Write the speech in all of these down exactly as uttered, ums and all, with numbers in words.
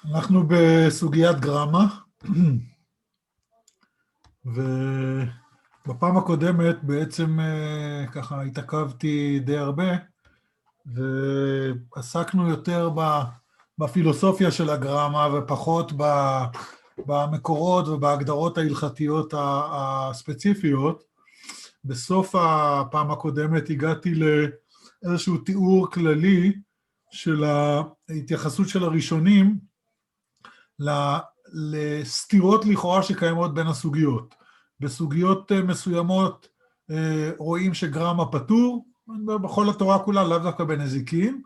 אנחנו בסוגיית גרמה, ובפעם הקודמת בעצם ככה התעכבתי די הרבה, ועסקנו יותר בפילוסופיה של הגרמה ופחות במקורות ובהגדרות ההלכתיות הספציפיות. בסוף הפעם הקודמת הגעתי לאיזשהו תיאור כללי של ההתייחסות של הראשונים לסתירות לכאורה שקיימות בין הסוגיות. בסוגיות מסוימות רואים שגרמה פטור, בכל התורה כולה, לאו דווקא בנזיקין,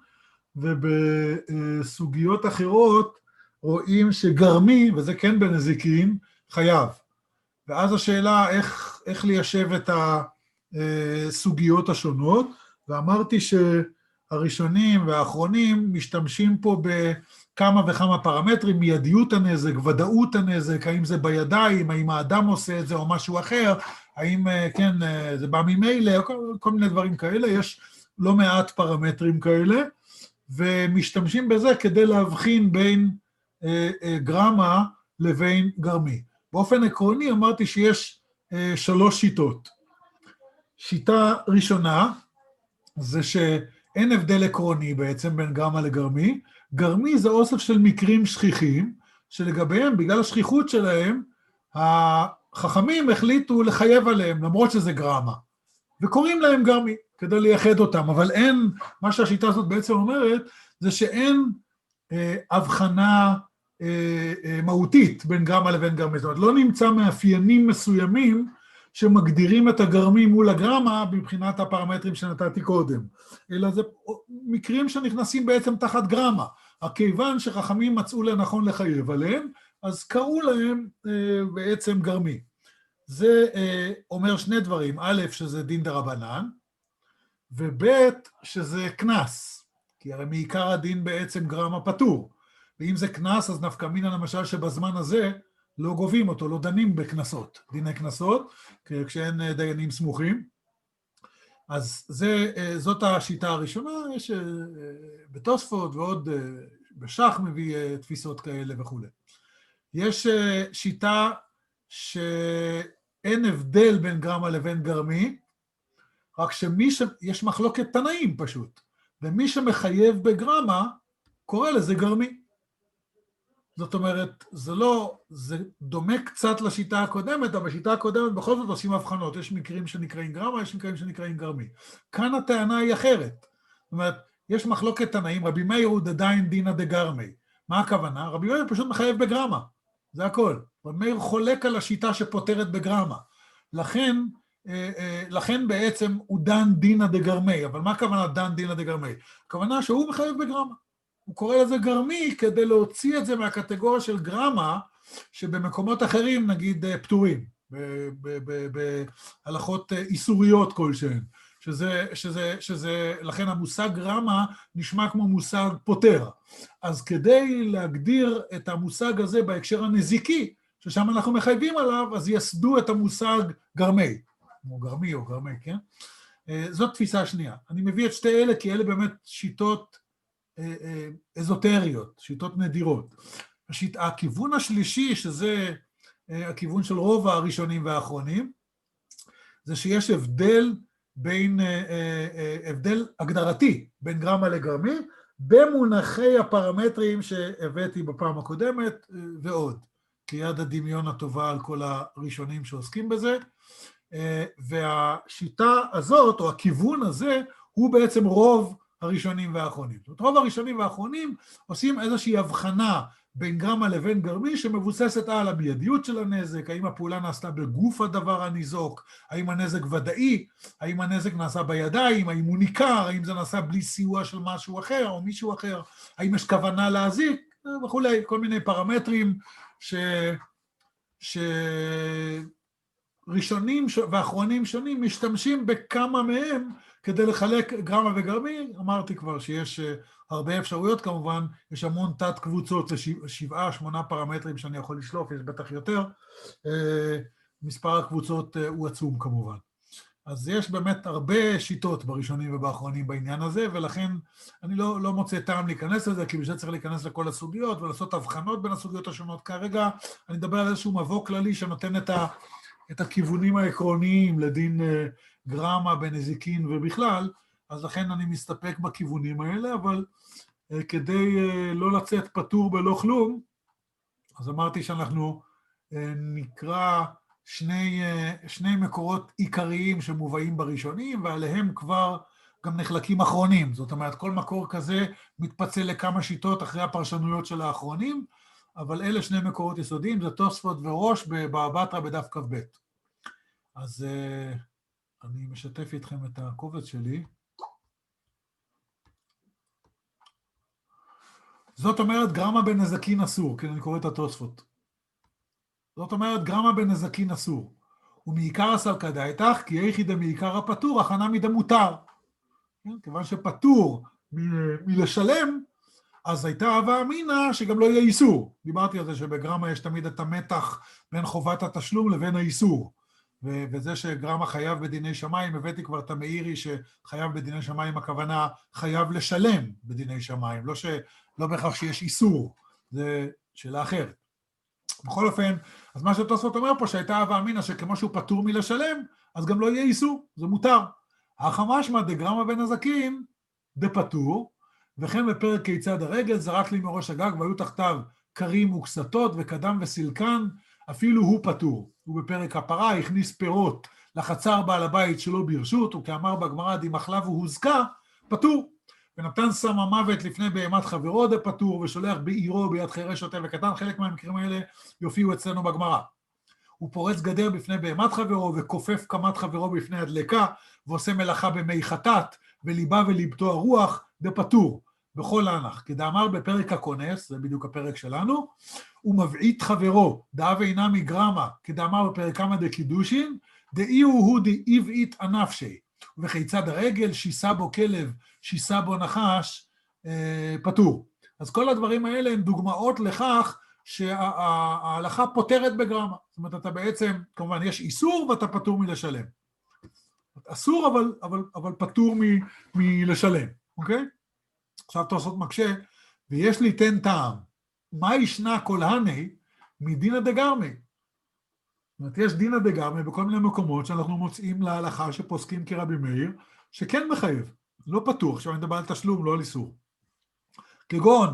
ובסוגיות אחרות רואים שגרמי, וזה כן בנזיקין, חייב. ואז השאלה איך, איך ליישב את הסוגיות השונות, ואמרתי שהראשונים והאחרונים משתמשים פה בכמה וכמה פרמטרים, מיידיות הנזק, ודאות הנזק, האם זה בידיים, האם האדם עושה את זה או משהו אחר, האם כן, זה בא ממילא, כל, כל מיני דברים כאלה, יש לא מעט פרמטרים כאלה, ומשתמשים בזה כדי להבחין בין אה, אה, גרמה לבין גרמי. באופן עקרוני אמרתי שיש אה, שלוש שיטות. שיטה ראשונה זה שאין הבדל עקרוני בעצם בין גרמה לגרמי. גרמי זה אוסף של מקרים שכיחים, שלגביהם, בגלל השכיחות שלהם, החכמים החליטו לחייב עליהם, למרות שזה גרמה. וקוראים להם גרמי, כדי לייחד אותם. אבל אין, מה שהשיטה הזאת בעצם אומרת, זה שאין אה, הבחנה אה, אה, מהותית בין גרמה לבין גרמי. זאת אומרת, לא נמצא מאפיינים מסוימים, שמגדירים את הגרמי מול הגרמה מבחינת הפרמטרים שנתתי קודם, אלא זה מקרים שנכנסים בעצם תחת גרמה, הכיוון שחכמים מצאו לנכון לחייב עליהם, אז קראו להם אה, בעצם גרמי. זה אה, אומר שני דברים, א', שזה דין דרבנן, וב', שזה כנס, כי הרי מעיקר הדין בעצם גרמה פטור, ואם זה כנס אז נפקא מינה למשל שבזמן הזה, לא גובים אותו, לא דנים בכנסות, דיני כנסות, כשאין דיינים סמוכים. אז זה, זאת השיטה הראשונה, יש בתוספות ועוד בשח מביא תפיסות כאלה וכו'. יש שיטה שאין הבדל בין גרמה לבין גרמי, רק שמי ש... יש מחלוקת תנאים פשוט, ומי שמחייב בגרמה, קורא לזה גרמי. זאת אומרת, זה לא, זה דומה קצת לשיטה הקודמת, אבל בשיטה הקודמת בכל זאת עושים הבחנות, יש מקרים שנקראים גרמה, יש מקרים שנקראים גרמי. כאן הטענה היא אחרת. זאת אומרת, יש מחלוקת תנאים, רבי מאיר הוא עדיין דינא דגרמי. מה הכוונה? רבי מאיר פשוט מחייב בגרמה, זה הכל. רבי מאיר חולק על השיטה שפותרת בגרמה. לכן, לכן בעצם הוא דן דינא דגרמי, אבל מה הכוונה דן דינא דגרמי? הכוונה שהוא מחייב בגרמה. הוא קורא לזה גרמי כדי להוציא את זה מהקטגוריה של גרמה, שבמקומות אחרים נגיד פטורים, בהלכות איסוריות כלשהן, שזה, שזה, שזה, לכן המושג גרמה נשמע כמו מושג פותר. אז כדי להגדיר את המושג הזה בהקשר הנזיקי, ששם אנחנו מחייבים עליו, אז יסדו את המושג גרמי, או גרמי או גרמי, כן? זאת תפיסה שנייה. אני מביא את שתי אלה, כי אלה באמת שיטות אזוטריות, שיטות נדירות. השיט, הכיוון השלישי, שזה הכיוון של רוב הראשונים והאחרונים, זה שיש הבדל בין, הבדל הגדרתי בין גרמה לגרמי, במונחי הפרמטרים שהבאתי בפעם הקודמת ועוד, כיד הדמיון הטובה על כל הראשונים שעוסקים בזה, והשיטה הזאת, או הכיוון הזה, הוא בעצם רוב הראשונים והאחרונים. זאת אומרת, רוב הראשונים והאחרונים עושים איזושהי הבחנה בין גרמה לבין גרמי, שמבוססת על המיידיות של הנזק, האם הפעולה נעשתה בגוף הדבר הניזוק, האם הנזק ודאי, האם הנזק נעשה בידיים, האם הוא ניכר, האם זה נעשה בלי סיוע של משהו אחר או מישהו אחר, האם יש כוונה להזיק, וכולי, כל מיני פרמטרים ש... שראשונים ואחרונים שונים משתמשים בכמה מהם, כדי לחלק גרמה וגרמי. אמרתי כבר שיש הרבה אפשרויות כמובן, יש המון תת קבוצות, לשבעה, שמונה פרמטרים שאני יכול לשלוף, יש בטח יותר, מספר הקבוצות הוא עצום כמובן. אז יש באמת הרבה שיטות בראשונים ובאחרונים בעניין הזה, ולכן אני לא, לא מוצא טעם להיכנס לזה, כי בשביל צריך להיכנס לכל הסוגיות ולעשות הבחנות בין הסוגיות השונות. כרגע אני מדבר על איזשהו מבוא כללי שנותן את, ה, את הכיוונים העקרוניים לדין גרמה בנזיקין ובכלל, אז לכן אני מסתפק בכיוונים האלה, אבל כדי לא לצאת פטור בלא כלום, אז אמרתי שאנחנו נקרא שני, שני מקורות עיקריים שמובאים בראשונים, ועליהם כבר גם נחלקים אחרונים. זאת אומרת, כל מקור כזה מתפצל לכמה שיטות אחרי הפרשנויות של האחרונים, אבל אלה שני מקורות יסודיים, זה תוספות וראש בבבא בתרא בדף כ"ב. אז אני משתף איתכם את הקובץ שלי. זאת אומרת, גרמה בנזקין אסור, כי אני קורא את התוספות. זאת אומרת, גרמה בנזקין אסור. ומעיקר הסלקא דאיתך, כי איכי דמעיקר הפטור, הכנה מדמותר. כיוון שפטור מ- מלשלם, אז הייתה הווה אמינא שגם לא יהיה איסור. דיברתי על זה שבגרמה יש תמיד את המתח בין חובת התשלום לבין האיסור. ו- וזה שגרמה חייב בדיני שמיים, הבאתי כבר את המאירי שחייב בדיני שמיים, הכוונה חייב לשלם בדיני שמיים, לא, ש- לא בהכרח שיש איסור, זה שאלה אחרת. בכל אופן, אז מה שתוספות אומר פה שהייתה הווה אמינא שכמו שהוא פטור מלשלם, אז גם לא יהיה איסור, זה מותר. הכא משמע דגרמה בנזקין דפטור, וכן בפרק כיצד הרגל זרק לי מראש הגג והיו תחתיו כרים וקסתות וקדם וסילקן, אפילו הוא פטור. ובפרק הפרה הכניס פירות לחצר בעל הבית שלו ברשות, וכאמר בגמרא דמחלב והוזקה, פטור. ונתן סם המוות לפני בהמת חברו דפטור, ושולח בעירו ביד חירש שוטה וקטן, חלק מהמקרים האלה יופיעו אצלנו בגמרא. הוא פורץ גדר בפני בהמת חברו, וכופף קמת חברו בפני הדלקה, ועושה מלאכה במי חטאת, וליבה וליבתו הרוח, דפטור, בכל האנח. כדאמר בפרק הכונס, זה בדיוק הפרק שלנו, הוא מבעית חברו, דאב אינה מגרמה, כדאמר בפרק כמה דקידושין, דאי הוא הוא דאיבעית הנפשי, וכיצד הרגל, שיסה בו כלב, שיסה בו נחש, אה, פטור. אז כל הדברים האלה הם דוגמאות לכך שההלכה פותרת בגרמה. זאת אומרת, אתה בעצם, כמובן, יש איסור ואתה פטור מלשלם. אסור, אבל, אבל, אבל פטור מ, מלשלם, אוקיי? עכשיו תוספות מקשה, ויש לי תן טעם, מה ישנה כל הני מדינא דגרמי? זאת אומרת, יש דינא דגרמי בכל מיני מקומות שאנחנו מוצאים להלכה שפוסקים כרבי מאיר, שכן מחייב, לא פטור, עכשיו אני מדבר על תשלום, לא על איסור. כגון,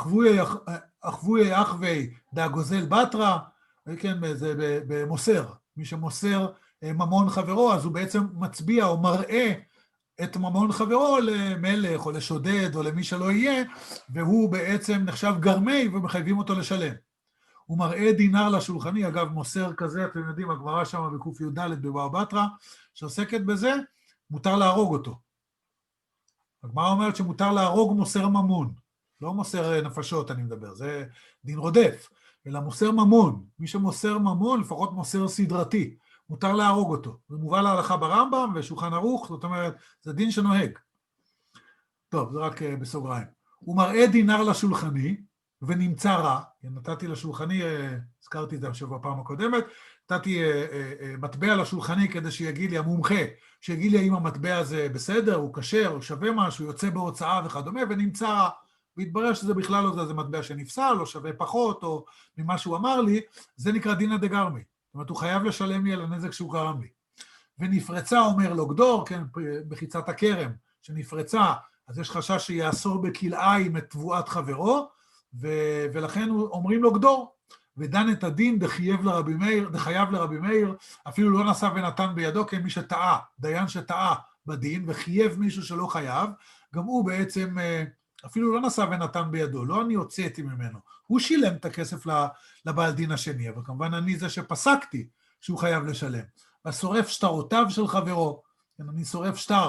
אחבויי אחווי דאגוזל בתרא, כן, זה במוסר, מי שמוסר ממון חברו, אז הוא בעצם מצביע או מראה את ממון חברו למלך או לשודד או למי שלא יהיה, והוא בעצם נחשב גרמי ומחייבים אותו לשלם. הוא מראה דינר לשולחני, אגב מוסר כזה, אתם יודעים, הגמרא שם בקוף י"ד בבבא בתרא, שעוסקת בזה, מותר להרוג אותו. הגמרא אומרת שמותר להרוג מוסר ממון, לא מוסר נפשות אני מדבר, זה דין רודף, אלא מוסר ממון. מי שמוסר ממון, לפחות מוסר סדרתי, מותר להרוג אותו. זה מובא להלכה ברמב"ם ושולחן ערוך, זאת אומרת, זה דין שנוהג. טוב, זה רק בסוגריים. הוא מראה דינר לשולחני, ונמצא רע, נתתי לשולחני, הזכרתי את זה עכשיו בפעם הקודמת, נתתי מטבע לשולחני כדי שיגיד לי, המומחה, שיגיד לי האם המטבע הזה בסדר, הוא כשר, הוא שווה משהו, יוצא בהוצאה וכדומה, ונמצא רע. והתברר שזה בכלל לא זה, זה מטבע שנפסל, או שווה פחות, או ממה שהוא אמר לי, זה נקרא דינא דגרמי. זאת אומרת, הוא חייב לשלם לי על הנזק שהוא גרם לי. ונפרצה, אומר לו גדור, כן, בחיצת הכרם, שנפרצה, אז יש חשש שיאסור בכלאיים את תבואת חברו, ו- ולכן אומרים לו גדור, ודן את הדין דחייב לרבי מאיר, דחייב לרבי מאיר, אפילו לא נשא ונתן בידו, כן, מי שטעה, דיין שטעה בדין, וחייב מישהו שלא חייב, גם הוא בעצם אפילו לא נשא ונתן בידו, לא אני הוצאתי ממנו, הוא שילם את הכסף לבעל דין השני, אבל כמובן אני זה שפסקתי שהוא חייב לשלם. והשורף שטרותיו של חברו, אני שורף שטר,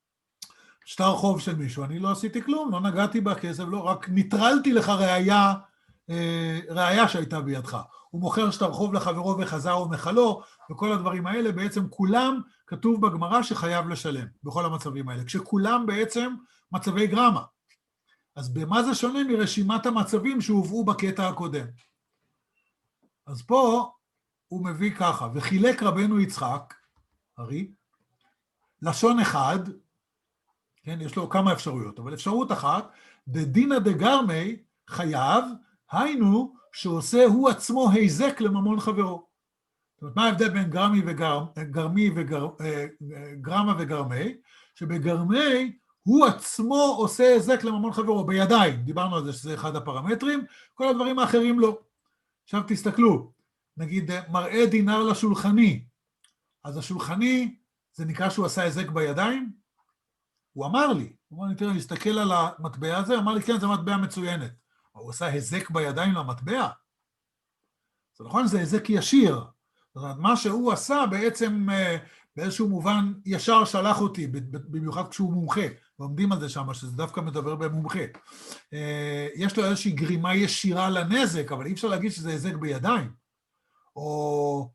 שטר חוב של מישהו, אני לא עשיתי כלום, לא נגעתי בכסף, לא, רק ניטרלתי לך ראייה, ראייה שהייתה בידך. הוא מוכר שטר חוב לחברו וחזר ומחלו, וכל הדברים האלה בעצם כולם כתוב בגמרא שחייב לשלם, בכל המצבים האלה, כשכולם בעצם מצבי גרמה. אז במה זה שונה מרשימת המצבים שהובאו בקטע הקודם? אז פה הוא מביא ככה, וחילק רבנו יצחק, הרי, לשון אחד, כן, יש לו כמה אפשרויות, אבל אפשרות אחת, דדינא דגרמי חייב, היינו שעושה הוא עצמו היזק לממון חברו. זאת אומרת, מה ההבדל בין גרמי וגר, גרמי וגר, גרמה וגרמי? שבגרמי הוא עצמו עושה היזק לממון חברו, בידיים, דיברנו על זה שזה אחד הפרמטרים, כל הדברים האחרים לא. עכשיו תסתכלו, נגיד מראה דינר לשולחני, אז השולחני זה נקרא שהוא עשה היזק בידיים? הוא אמר לי, הוא אמר לי, תראה, להסתכל על המטבע הזה, הוא אמר לי, כן, זה מטבע מצוינת. הוא עשה היזק בידיים למטבע? זה נכון, זה היזק ישיר. זאת אומרת, מה שהוא עשה בעצם באיזשהו מובן ישר שלח אותי, במיוחד כשהוא מומחה, ועומדים על זה שם, שזה דווקא מדבר במומחה. יש לו איזושהי גרימה ישירה לנזק, אבל אי אפשר להגיד שזה היזק בידיים. או,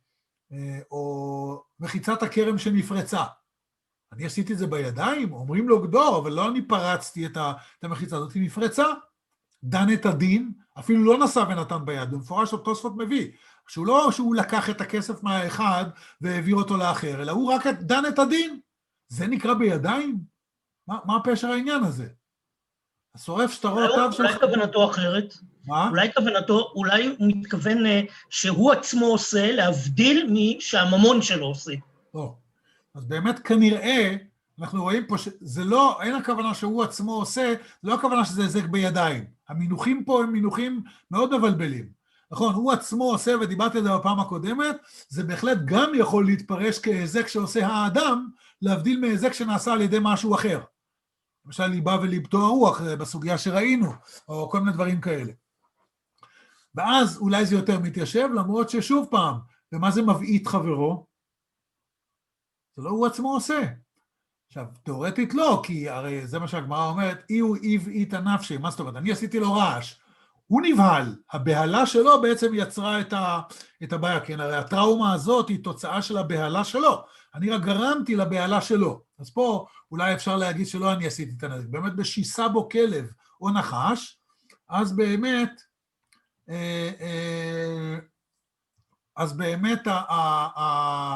או מחיצת הכרם שנפרצה. אני עשיתי את זה בידיים, אומרים לו גדור, אבל לא אני פרצתי את המחיצה הזאת, היא נפרצה, דן את הדין, אפילו לא נשא ונתן ביד, במפורש התוספות מביא, שהוא לא שהוא לקח את הכסף מהאחד והעביר אותו לאחר, אלא הוא רק דן את הדין, זה נקרא בידיים? מה, מה הפשר העניין הזה? השורף שטרותיו של... אולי כוונתו אחרת? מה? אולי כוונתו, אולי הוא מתכוון שהוא עצמו עושה, להבדיל משהממון שלו עושה. לא. אז באמת כנראה, אנחנו רואים פה שזה לא, אין הכוונה שהוא עצמו עושה, לא הכוונה שזה היזק בידיים. המינוחים פה הם מינוחים מאוד מבלבלים. נכון, הוא עצמו עושה, ודיברתי על זה בפעם הקודמת, זה בהחלט גם יכול להתפרש כהיזק שעושה האדם, להבדיל מהיזק שנעשה על ידי משהו אחר. למשל ליבה וליבתו הרוח, בסוגיה שראינו, או כל מיני דברים כאלה. ואז אולי זה יותר מתיישב, למרות ששוב פעם, ומה זה מבעית חברו? זה לא הוא עצמו עושה. עכשיו, תיאורטית לא, כי הרי זה מה שהגמרא אומרת, אי הוא הבעית הנפשי, מה זאת אומרת? אני עשיתי לו רעש. הוא נבהל, הבהלה שלו בעצם יצרה את, ה, את הבעיה, כן, הרי הטראומה הזאת היא תוצאה של הבהלה שלו, אני רק גרמתי לבהלה שלו, אז פה אולי אפשר להגיד שלא אני עשיתי את הנזק, באמת בשיסה בו כלב או נחש, אז באמת, אה, אה, אז באמת ה, ה, ה,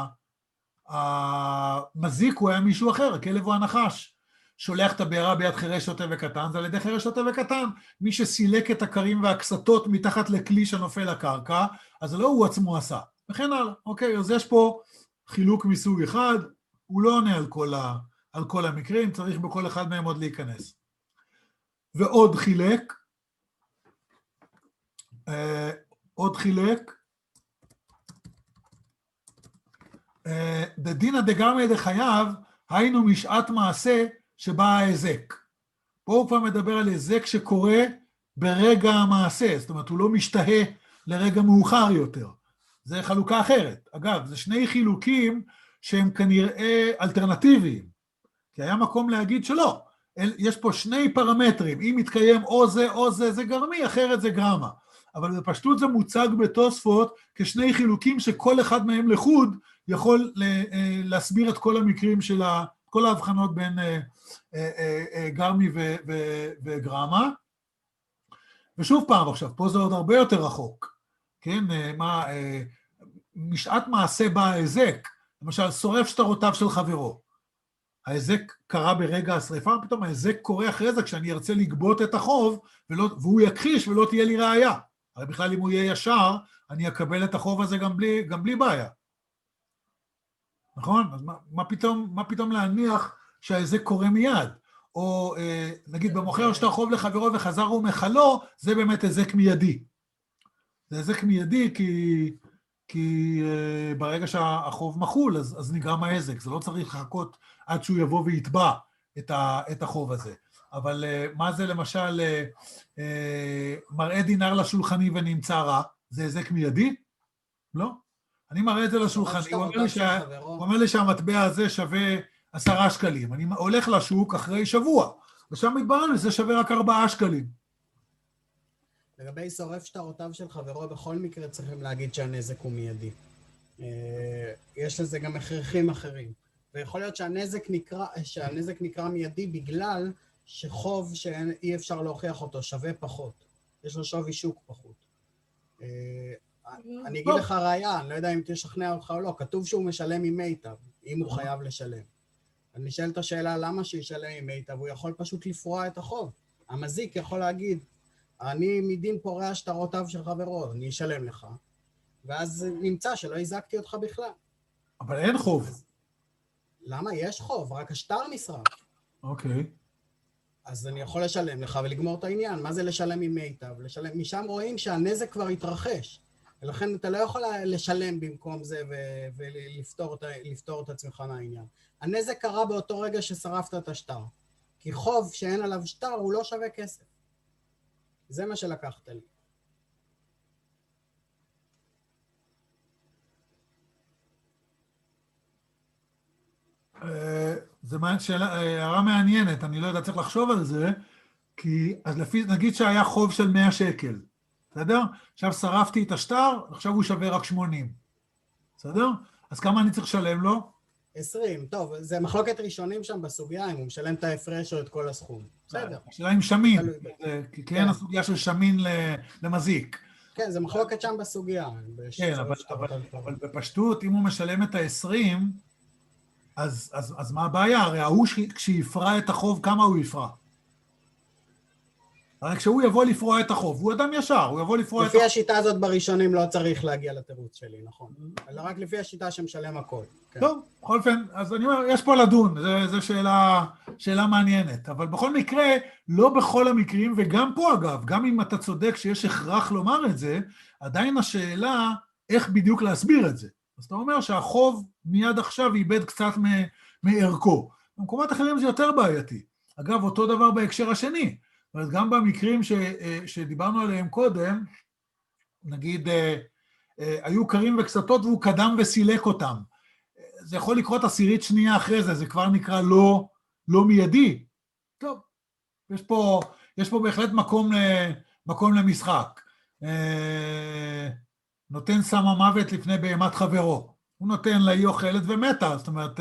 המזיק הוא היה מישהו אחר, הכלב הוא הנחש, שולח את הבעירה ביד חירש שוטה וקטן, זה על ידי חירש שוטה וקטן, מי שסילק את הקרים והקסתות מתחת לכלי שנופל לקרקע, אז זה לא הוא עצמו עשה, וכן הלאה, אוקיי, אז יש פה חילוק מסוג אחד, הוא לא עונה על כל, ה, על כל המקרים, צריך בכל אחד מהם עוד להיכנס. ועוד חילק, אה, עוד חילק, אה, דדינא דגרמי דחייב, היינו משעת מעשה, שבא ההיזק. פה הוא כבר מדבר על היזק שקורה ברגע המעשה, זאת אומרת, הוא לא משתהה לרגע מאוחר יותר. זה חלוקה אחרת. אגב, זה שני חילוקים שהם כנראה אלטרנטיביים, כי היה מקום להגיד שלא. יש פה שני פרמטרים, אם מתקיים או זה או זה, זה גרמי, אחרת זה גרמה. אבל בפשטות זה מוצג בתוספות כשני חילוקים שכל אחד מהם לחוד יכול להסביר את כל המקרים של ה... כל ההבחנות בין גרמי וגרמה. ושוב פעם עכשיו, פה זה עוד הרבה יותר רחוק. כן, מה, משעת מעשה בא ההיזק, למשל, שורף שטרותיו של חברו. ההיזק קרה ברגע השריפה, פתאום ההיזק קורה אחרי זה, כשאני ארצה לגבות את החוב, ולא, והוא יכחיש ולא תהיה לי ראייה. הרי בכלל אם הוא יהיה ישר, אני אקבל את החוב הזה גם בלי, גם בלי בעיה. נכון? אז מה, מה פתאום, מה פתאום להניח שההיזק קורה מיד? או נגיד במוכר שאתה חוב לחברו וחזר ומחלו, זה באמת היזק מיידי. זה היזק מיידי כי, כי ברגע שהחוב מחול, אז, אז נגרם ההיזק. זה לא צריך לחכות עד שהוא יבוא ויתבע את, ה, את החוב הזה. אבל מה זה למשל, מראה דינר לשולחני ונמצא רע? זה היזק מיידי? לא. אני מראה את זה לשולחני, הוא אומר, שה... הוא אומר לי שהמטבע הזה שווה עשרה שקלים. אני הולך לשוק אחרי שבוע, ושם מתברר לי שזה שווה רק ארבעה שקלים. לגבי שורף שטרותיו של חברו, בכל מקרה צריכים להגיד שהנזק הוא מיידי. יש לזה גם הכרחים אחרים. ויכול להיות שהנזק נקרא, שהנזק נקרא מיידי בגלל שחוב שאי אפשר להוכיח אותו שווה פחות. יש לו שווי שוק פחות. אני אגיד לך ראיה, אני לא יודע אם תשכנע אותך או לא, כתוב שהוא משלם עם מיטב, אם הוא חייב לשלם. אני שואל את השאלה למה שישלם עם מיטב, הוא יכול פשוט לפרוע את החוב. המזיק יכול להגיד, אני מדין פורע שטרותיו של חברו, אני אשלם לך, ואז נמצא שלא הזקתי אותך בכלל. אבל אין חוב. אז, למה? יש חוב, רק השטר נשרף. אוקיי. אז אני יכול לשלם לך ולגמור את העניין. מה זה לשלם עם מיטב? לשלם, משם רואים שהנזק כבר התרחש. ולכן אתה לא יכול לשלם במקום זה ו- ולפתור את, לפתור את עצמך מהעניין. הנזק קרה באותו רגע ששרפת את השטר. כי חוב שאין עליו שטר הוא לא שווה כסף. זה מה שלקחת לי. זה הערה מעניינת, אני לא יודע, צריך לחשוב על זה, כי אז לפי, נגיד שהיה חוב של מאה שקל, בסדר? עכשיו שרפתי את השטר, עכשיו הוא שווה רק שמונים, בסדר? אז כמה אני צריך לשלם לו? עשרים, טוב, זה מחלוקת ראשונים שם בסוגיה, אם הוא משלם את ההפרש או את כל הסכום, בסדר. השאלה עם שמין, כי אין הסוגיה של שמין למזיק. כן, זה מחלוקת שם בסוגיה. כן, אבל בפשטות, אם הוא משלם את ה-עשרים, אז, אז, אז מה הבעיה? הרי ההוא כשיפרע את החוב, כמה הוא יפרע? הרי כשהוא יבוא לפרוע את החוב, הוא אדם ישר, הוא יבוא לפרוע את החוב. לפי השיטה הזאת בראשונים לא צריך להגיע לתירוץ שלי, נכון? אלא רק לפי השיטה שמשלם הכל. טוב, בכל אופן, אז אני אומר, יש פה לדון, זו שאלה, שאלה מעניינת, אבל בכל מקרה, לא בכל המקרים, וגם פה אגב, גם אם אתה צודק שיש הכרח לומר את זה, עדיין השאלה איך בדיוק להסביר את זה. אז אתה אומר שהחוב מיד עכשיו איבד קצת מערכו. במקומות אחרים זה יותר בעייתי. אגב, אותו דבר בהקשר השני. זאת אומרת, גם במקרים ש, שדיברנו עליהם קודם, נגיד, היו קרים וקסתות והוא קדם וסילק אותם. זה יכול לקרות עשירית שנייה אחרי זה, זה כבר נקרא לא, לא מיידי. טוב, יש פה, יש פה בהחלט מקום, מקום למשחק. נותן סם המוות לפני בהמת חברו. הוא נותן לה, היא אוכלת ומתה, זאת אומרת,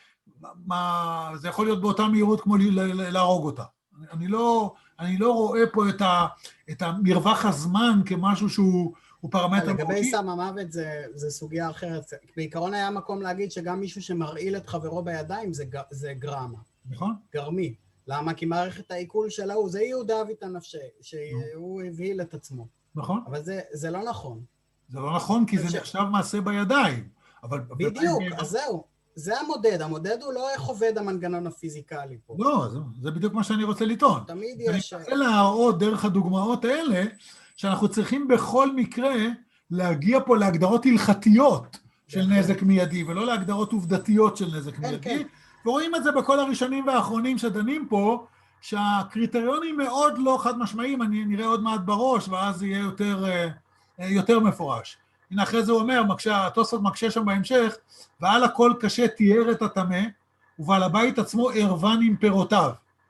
מה, זה יכול להיות באותה מהירות כמו להרוג אותה. אני לא, אני לא רואה פה את, ה, את המרווח הזמן כמשהו שהוא פרמטר מרושי. לגבי סם המוות זה, זה סוגיה אחרת. בעיקרון היה מקום להגיד שגם מישהו שמרעיל את חברו בידיים זה, זה גרמה. נכון. גרמי. למה? כי מערכת העיכול שלו, זה יהודה אבית הנפשי, שהוא הבהיל את עצמו. נכון. אבל זה, זה לא נכון. זה לא נכון, כי זה ש... נחשב מעשה בידיים. אבל בדיוק, אז זהו. זה המודד. המודד הוא לא איך עובד המנגנון הפיזיקלי פה. לא, זה, זה בדיוק מה שאני רוצה לטעון. תמיד יש... אני רוצה להראות דרך הדוגמאות האלה, שאנחנו צריכים בכל מקרה להגיע פה להגדרות הלכתיות של נזק מיידי, ולא להגדרות עובדתיות של נזק מיידי. ורואים את זה בכל הראשונים והאחרונים שדנים פה, שהקריטריונים מאוד לא חד משמעיים, אני נראה עוד מעט בראש, ואז יהיה יותר, יותר מפורש. הנה אחרי זה הוא אומר, התוספות מקשה שם בהמשך, ועל הכל קשה תיאר את הטמא, ובעל הבית עצמו ערבן עם פירותיו.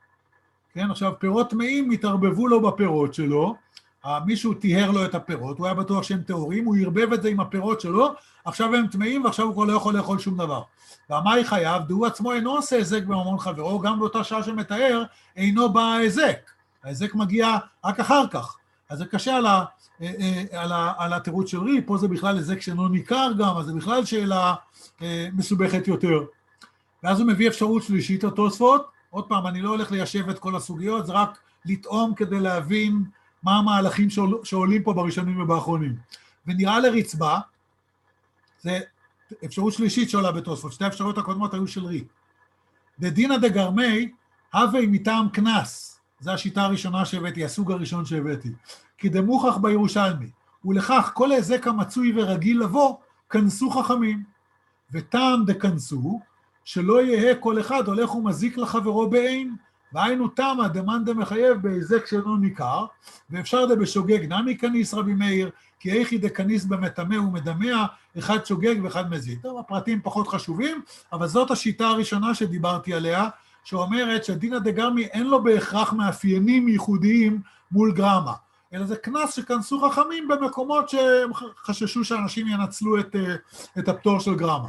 כן, עכשיו פירות טמאים התערבבו לו בפירות שלו, מישהו תיאר לו את הפירות, הוא היה בטוח שהם טהורים, הוא ערבב את זה עם הפירות שלו, עכשיו הם טמאים ועכשיו הוא כבר לא יכול לאכול שום דבר. והמה היא חייב? והוא עצמו אינו עושה היזק בממון חברו, גם באותה שעה שמתאר, אינו בא ההיזק. ההיזק מגיע רק אחר כך. אז זה קשה על, ה, על, ה, על התירוץ של רי, פה זה בכלל היזק שאינו ניכר גם, אז זה בכלל שאלה מסובכת יותר. ואז הוא מביא אפשרות שלישית התוספות, עוד פעם, אני לא הולך ליישב את כל הסוגיות, זה רק לטעום כדי להבין מה המהלכים שעול, שעולים פה בראשונים ובאחרונים. ונראה לרצבה, זה אפשרות שלישית שעולה בתוספות, שתי האפשרויות הקודמות היו של רי. דדינא דגרמי, הווי מטעם כנס, זו השיטה הראשונה שהבאתי, הסוג הראשון שהבאתי, כי דמוכח בירושלמי, ולכך כל ההיזק המצוי ורגיל לבוא, כנסו חכמים, וטעם דכנסו, שלא יהיה כל אחד הולך ומזיק לחברו בעין, והיינו תמה דמן דמחייב בהיזק שאינו ניכר, ואפשר דבשוגג נמי כניס רבי מאיר, כי איכי דכניס במטמא ומדמע, אחד שוגג ואחד מזיק. טוב, הפרטים פחות חשובים, אבל זאת השיטה הראשונה שדיברתי עליה, שאומרת שדינא דגרמי אין לו בהכרח מאפיינים ייחודיים מול גרמה, אלא זה כנס שכנסו חכמים במקומות שהם חששו שאנשים ינצלו את, את הפטור של גרמה.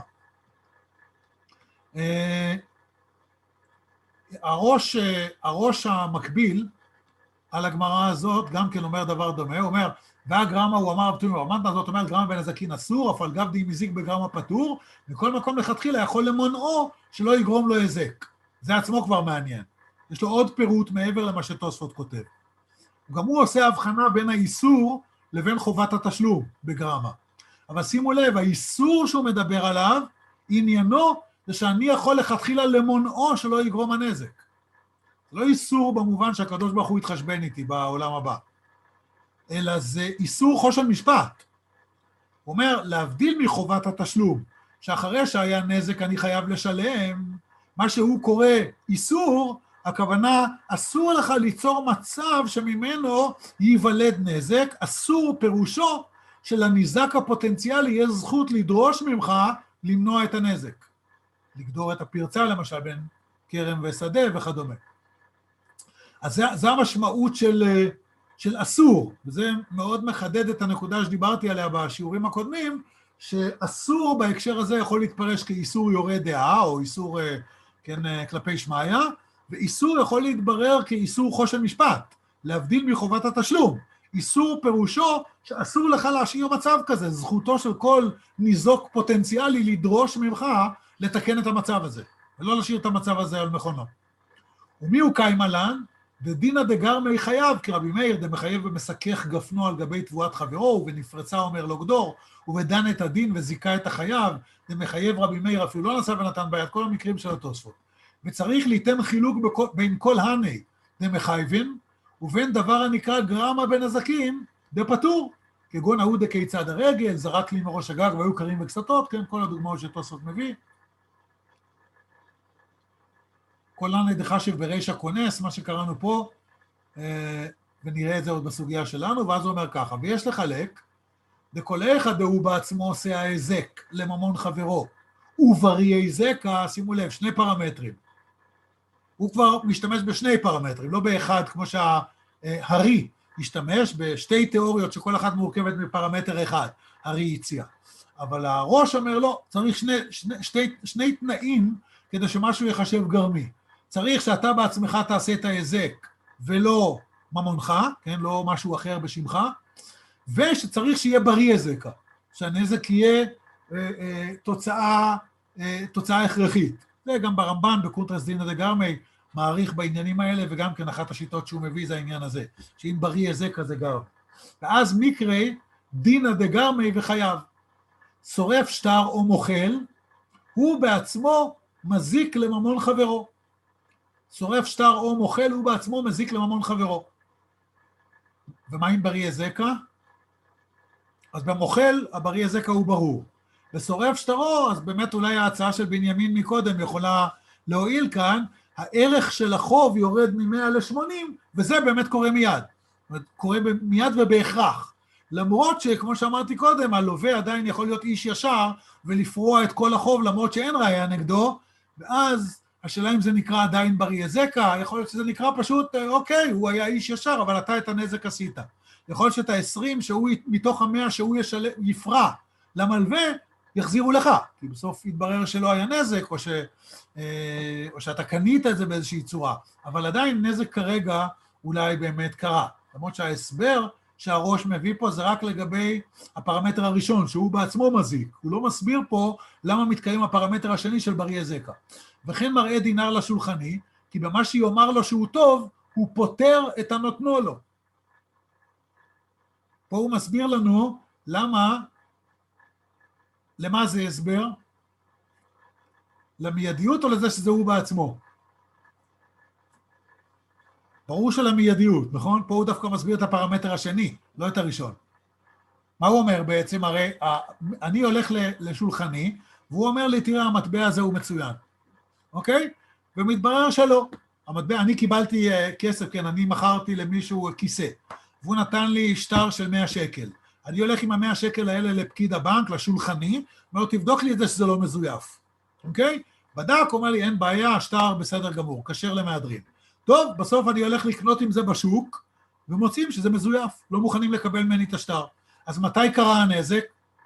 הראש, הראש המקביל על הגמרא הזאת גם כן אומר דבר דומה, הוא אומר, והגרמה, הוא אמר, אמרת, זאת אומרת, גרמה בנזקין אסור, אף על גב די מזיק בגרמה פטור, מכל מקום לכתחילה יכול למונעו שלא יגרום לו היזק. זה עצמו כבר מעניין. יש לו עוד פירוט מעבר למה שתוספות כותב. גם הוא עושה הבחנה בין האיסור לבין חובת התשלום בגרמה. אבל שימו לב, האיסור שהוא מדבר עליו, עניינו זה שאני יכול לכתחילה למונעו שלא יגרום הנזק. זה לא איסור במובן שהקדוש ברוך הוא יתחשבן איתי בעולם הבא, אלא זה איסור חושן משפט. הוא אומר, להבדיל מחובת התשלום, שאחרי שהיה נזק אני חייב לשלם, מה שהוא קורא איסור, הכוונה, אסור לך ליצור מצב שממנו ייוולד נזק, אסור פירושו שלניזק הפוטנציאלי יש זכות לדרוש ממך למנוע את הנזק. לגדור את הפרצה למשל בין כרם ושדה וכדומה. אז זה, זה המשמעות של, של אסור, וזה מאוד מחדד את הנקודה שדיברתי עליה בשיעורים הקודמים, שאסור בהקשר הזה יכול להתפרש כאיסור יורה דעה, או איסור כן, כלפי שמעיה, ואיסור יכול להתברר כאיסור חושן משפט, להבדיל מחובת התשלום. איסור פירושו שאסור לך להשאיר מצב כזה, זכותו של כל ניזוק פוטנציאלי לדרוש ממך לתקן את המצב הזה, ולא להשאיר את המצב הזה על מכונו. ומי הוא קיימלן? ודינא דגרמי חייב, כי רבי מאיר דמחייב ומסכך גפנו על גבי תבואת חברו, ובנפרצה אומר לו גדור, ובדן את הדין וזיקה את החייב, דמחייב רבי מאיר אפילו לא נשא ונתן ביד, כל המקרים של התוספות. וצריך ליתן חילוק בכל, בין כל הני דמחייבים, ובין דבר הנקרא גרמה בנזקים דפטור, כגון ההוא דכיצד הרגל, זרק לי מראש הגג והיו קרים וקסתות, כן, כל הדוגמאות שתוספות מביא. כל הני דחשב בריש הכונס, מה שקראנו פה, ונראה את זה עוד בסוגיה שלנו, ואז הוא אומר ככה, ויש לחלק, דכל אחד הוא בעצמו עושה ההזק לממון חברו, ובריא היזקה, שימו לב, שני פרמטרים. הוא כבר משתמש בשני פרמטרים, לא באחד, כמו שההרי משתמש בשתי תיאוריות שכל אחת מורכבת מפרמטר אחד, הרי הציע. אבל הראש אומר לו, צריך שני, שני, שני, שני תנאים כדי שמשהו יחשב גרמי. צריך שאתה בעצמך תעשה את ההזק ולא ממונך, כן, לא משהו אחר בשמך, ושצריך שיהיה בריא הזקה, שהנזק יהיה אה, אה, תוצאה, אה, תוצאה הכרחית. זה גם ברמב"ן, בקונטרס דינא דגרמי, מעריך בעניינים האלה, וגם כן אחת השיטות שהוא מביא זה העניין הזה, שאם בריא הזקה זה גרמי. ואז מקרי דינא דגרמי וחייב. שורף שטר או מוכל, הוא בעצמו מזיק לממון חברו. שורף שטר או מוכל, הוא בעצמו מזיק לממון חברו. ומה אם בריא הזקה? אז במוכל, הבריא הזקה הוא ברור. ושורף שטרו, אז באמת אולי ההצעה של בנימין מקודם יכולה להועיל כאן, הערך של החוב יורד מ-מאה ל-שמונים, וזה באמת קורה מיד. זאת אומרת, קורה מיד ובהכרח. למרות שכמו שאמרתי קודם, הלווה עדיין יכול להיות איש ישר, ולפרוע את כל החוב למרות שאין ראיה נגדו, ואז השאלה אם זה נקרא עדיין בריא הזקה, יכול להיות שזה נקרא פשוט, אוקיי, הוא היה איש ישר, אבל אתה את הנזק עשית. יכול להיות שאת ה-עשרים שהוא מתוך המאה שהוא ישל... יפרע למלווה, יחזירו לך, כי בסוף יתברר שלא היה נזק, או, ש... או שאתה קנית את זה באיזושהי צורה, אבל עדיין נזק כרגע אולי באמת קרה. למרות שההסבר שהראש מביא פה זה רק לגבי הפרמטר הראשון, שהוא בעצמו מזיק. הוא לא מסביר פה למה מתקיים הפרמטר השני של בריא הזקה. וכן מראה דינר לשולחני, כי במה שיאמר לו שהוא טוב, הוא פותר את הנותנו לו. פה הוא מסביר לנו למה, למה זה הסבר? למיידיות או לזה שזה הוא בעצמו? ברור שלמיידיות, נכון? פה הוא דווקא מסביר את הפרמטר השני, לא את הראשון. מה הוא אומר בעצם? הרי אני הולך לשולחני, והוא אומר לי, תראה, המטבע הזה הוא מצוין. אוקיי? ומתברר שלא. המטבע, אני קיבלתי כסף, כן, אני מכרתי למישהו כיסא, והוא נתן לי שטר של מאה שקל. אני הולך עם המאה שקל האלה לפקיד הבנק, לשולחני, ואומר, תבדוק לי את זה שזה לא מזויף. אוקיי? בדק, אומר לי, אין בעיה, השטר בסדר גמור, כשר למהדרין. טוב, בסוף אני הולך לקנות עם זה בשוק, ומוצאים שזה מזויף, לא מוכנים לקבל ממני את השטר. אז מתי קרה הנזק?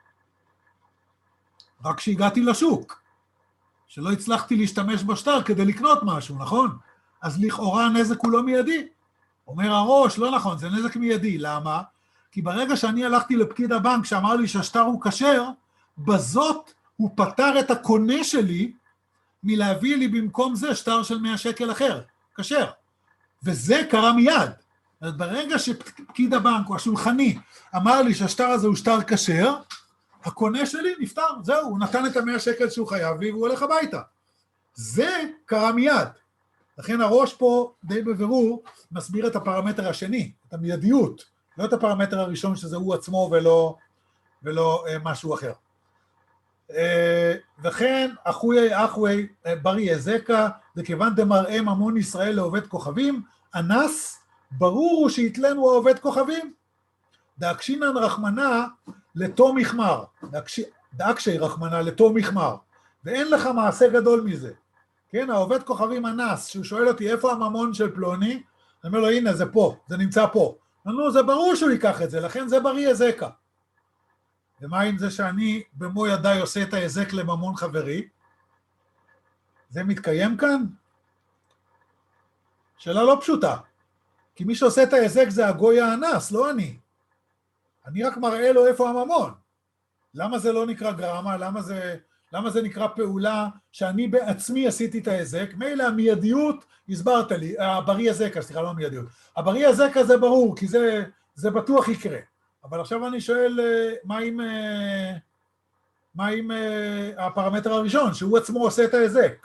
רק כשהגעתי לשוק, שלא הצלחתי להשתמש בשטר כדי לקנות משהו, נכון? אז לכאורה הנזק הוא לא מיידי. אומר הראש, לא נכון, זה נזק מיידי. למה? כי ברגע שאני הלכתי לפקיד הבנק שאמר לי שהשטר הוא כשר, בזאת הוא פטר את הקונה שלי מלהביא לי במקום זה שטר של מאה שקל אחר, כשר. וזה קרה מיד. ברגע שפקיד הבנק או השולחני אמר לי שהשטר הזה הוא שטר כשר, הקונה שלי נפטר, זהו, הוא נתן את המאה שקל שהוא חייב והוא הולך הביתה. זה קרה מיד. לכן הראש פה די בבירור מסביר את הפרמטר השני, את המיידיות, לא את הפרמטר הראשון שזה הוא עצמו ולא, ולא אה, משהו אחר. אה, וכן, אחוי אחוי ברי אזקה, וכיוון דמראה ממון ישראל לעובד כוכבים, אנס, ברור הוא שיתלנו העובד כוכבים. דאקשינן רחמנה לתום מחמר, דאקשי רחמנה לתום מחמר, ואין לך מעשה גדול מזה. כן, העובד כוכבים אנס, שהוא שואל אותי איפה הממון של פלוני, אני אומר לו הנה זה פה, זה נמצא פה. נו, זה ברור שהוא ייקח את זה, לכן זה בריא אזקה. ומה עם זה שאני במו ידיי עושה את האזק לממון חברי? זה מתקיים כאן? שאלה לא פשוטה. כי מי שעושה את האזק זה הגוי האנס, לא אני. אני רק מראה לו איפה הממון. למה זה לא נקרא גרמה? למה זה, למה זה נקרא פעולה שאני בעצמי עשיתי את האזק? מילא המיידיות, הסברת לי, הבריא אזקה, סליחה, לא המיידיות. הבריא אזקה זה ברור, כי זה, זה בטוח יקרה. אבל עכשיו אני שואל, מה עם, מה עם הפרמטר הראשון, שהוא עצמו עושה את האזק?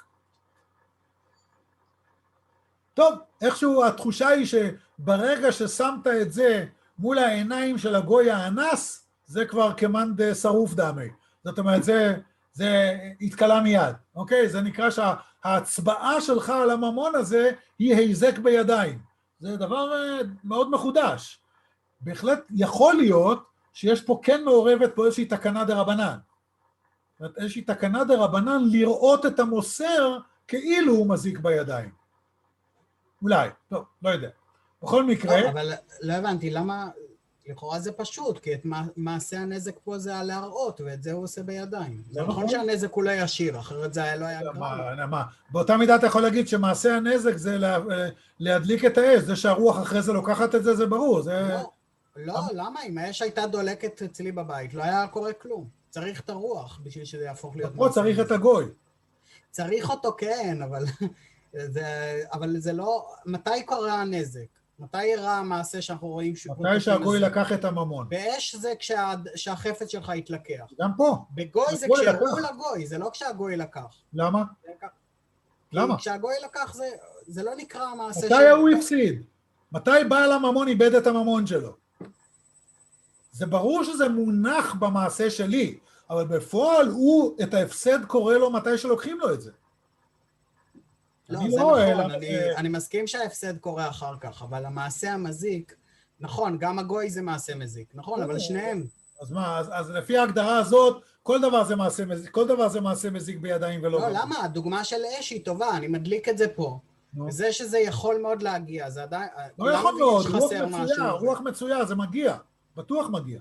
טוב, איכשהו התחושה היא שברגע ששמת את זה מול העיניים של הגוי האנס, זה כבר כמאן שרוף דמי. זאת אומרת, זה, זה התקלה מיד, אוקיי? זה נקרא שההצבעה שלך על הממון הזה היא היזק בידיים. זה דבר מאוד מחודש. בהחלט יכול להיות שיש פה כן מעורבת פה איזושהי תקנה דרבנן. זאת אומרת, איזושהי תקנה דרבנן לראות את המוסר כאילו הוא מזיק בידיים. אולי, טוב, לא יודע. בכל מקרה... לא, אבל לא הבנתי, למה... לכאורה זה פשוט, כי את מעשה הנזק פה זה להראות, ואת זה הוא עושה בידיים. זה נכון שהנזק הוא לא ישיר, אחרת זה לא היה גרם. מה, באותה מידה אתה יכול להגיד שמעשה הנזק זה להדליק את האש, זה שהרוח אחרי זה לוקחת את זה, זה ברור. לא, לא, למה? אם האש הייתה דולקת אצלי בבית, לא היה קורה כלום. צריך את הרוח בשביל שזה יהפוך להיות... פה צריך את הגוי. צריך אותו, כן, אבל זה לא... מתי קורה הנזק? מתי יראה המעשה שאנחנו רואים... מתי שהגוי לקח את הממון? באש זה כשהחפץ שלך התלקח. גם פה. בגוי זה כשהראו לגוי, זה לא כשהגוי לקח. למה? למה? כשהגוי לקח זה לא נקרא המעשה שלו. מתי הוא הפסיד? מתי בעל הממון איבד את הממון שלו? זה ברור שזה מונח במעשה שלי, אבל בפועל הוא את ההפסד קורא לו מתי שלוקחים לו את זה. לא, זה נכון, אני מסכים שההפסד קורה אחר כך, אבל המעשה המזיק, נכון, גם הגוי זה מעשה מזיק, נכון, אבל שניהם. אז מה, אז לפי ההגדרה הזאת, כל דבר זה מעשה מזיק, כל דבר זה מעשה מזיק בידיים ולא... לא, למה? הדוגמה של אש היא טובה, אני מדליק את זה פה. וזה שזה יכול מאוד להגיע, זה עדיין... לא יכול מאוד, רוח מצויה, רוח מצויה, זה מגיע, בטוח מגיע.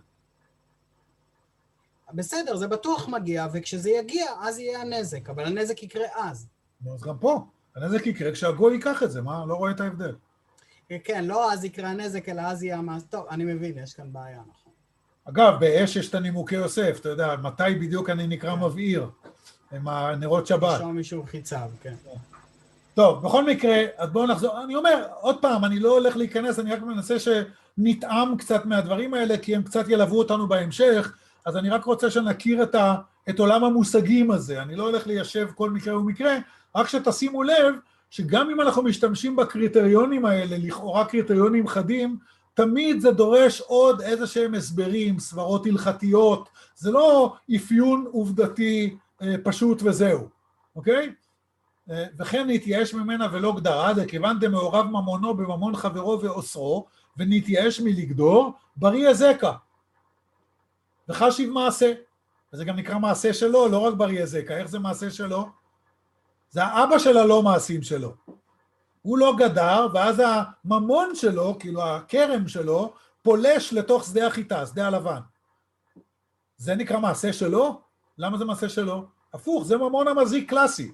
בסדר, זה בטוח מגיע, וכשזה יגיע, אז יהיה הנזק, אבל הנזק יקרה אז. אז גם פה. הנזק יקרה כשהגוי ייקח את זה, מה? לא רואה את ההבדל. כן, לא אז יקרה הנזק, אלא אז יהיה המעשה. טוב, אני מבין, יש כאן בעיה, נכון. אגב, באש יש את הנימוקי יוסף, אתה יודע, מתי בדיוק אני נקרא מבעיר, עם הנרות שבת. שם מישהו חיצב, כן. טוב, בכל מקרה, אז בואו נחזור, אני אומר, עוד פעם, אני לא הולך להיכנס, אני רק מנסה שנטעם קצת מהדברים האלה, כי הם קצת ילוו אותנו בהמשך, אז אני רק רוצה שנכיר את, ה, את עולם המושגים הזה, אני לא הולך ליישב כל מקרה ומקרה, רק שתשימו לב שגם אם אנחנו משתמשים בקריטריונים האלה, לכאורה קריטריונים חדים, תמיד זה דורש עוד איזה שהם הסברים, סברות הלכתיות, זה לא אפיון עובדתי פשוט וזהו, אוקיי? וכן נתייאש ממנה ולא גדרה, זה כיוון דמעורב ממונו בממון חברו ואוסרו, ונתייאש מלגדור, בריא אזקה. וחשיב מעשה, וזה גם נקרא מעשה שלו, לא רק בריא אזקה, איך זה מעשה שלו? זה האבא של הלא מעשים שלו. הוא לא גדר, ואז הממון שלו, כאילו הקרם שלו, פולש לתוך שדה החיטה, שדה הלבן. זה נקרא מעשה שלו? למה זה מעשה שלו? הפוך, זה ממון המזיק קלאסי.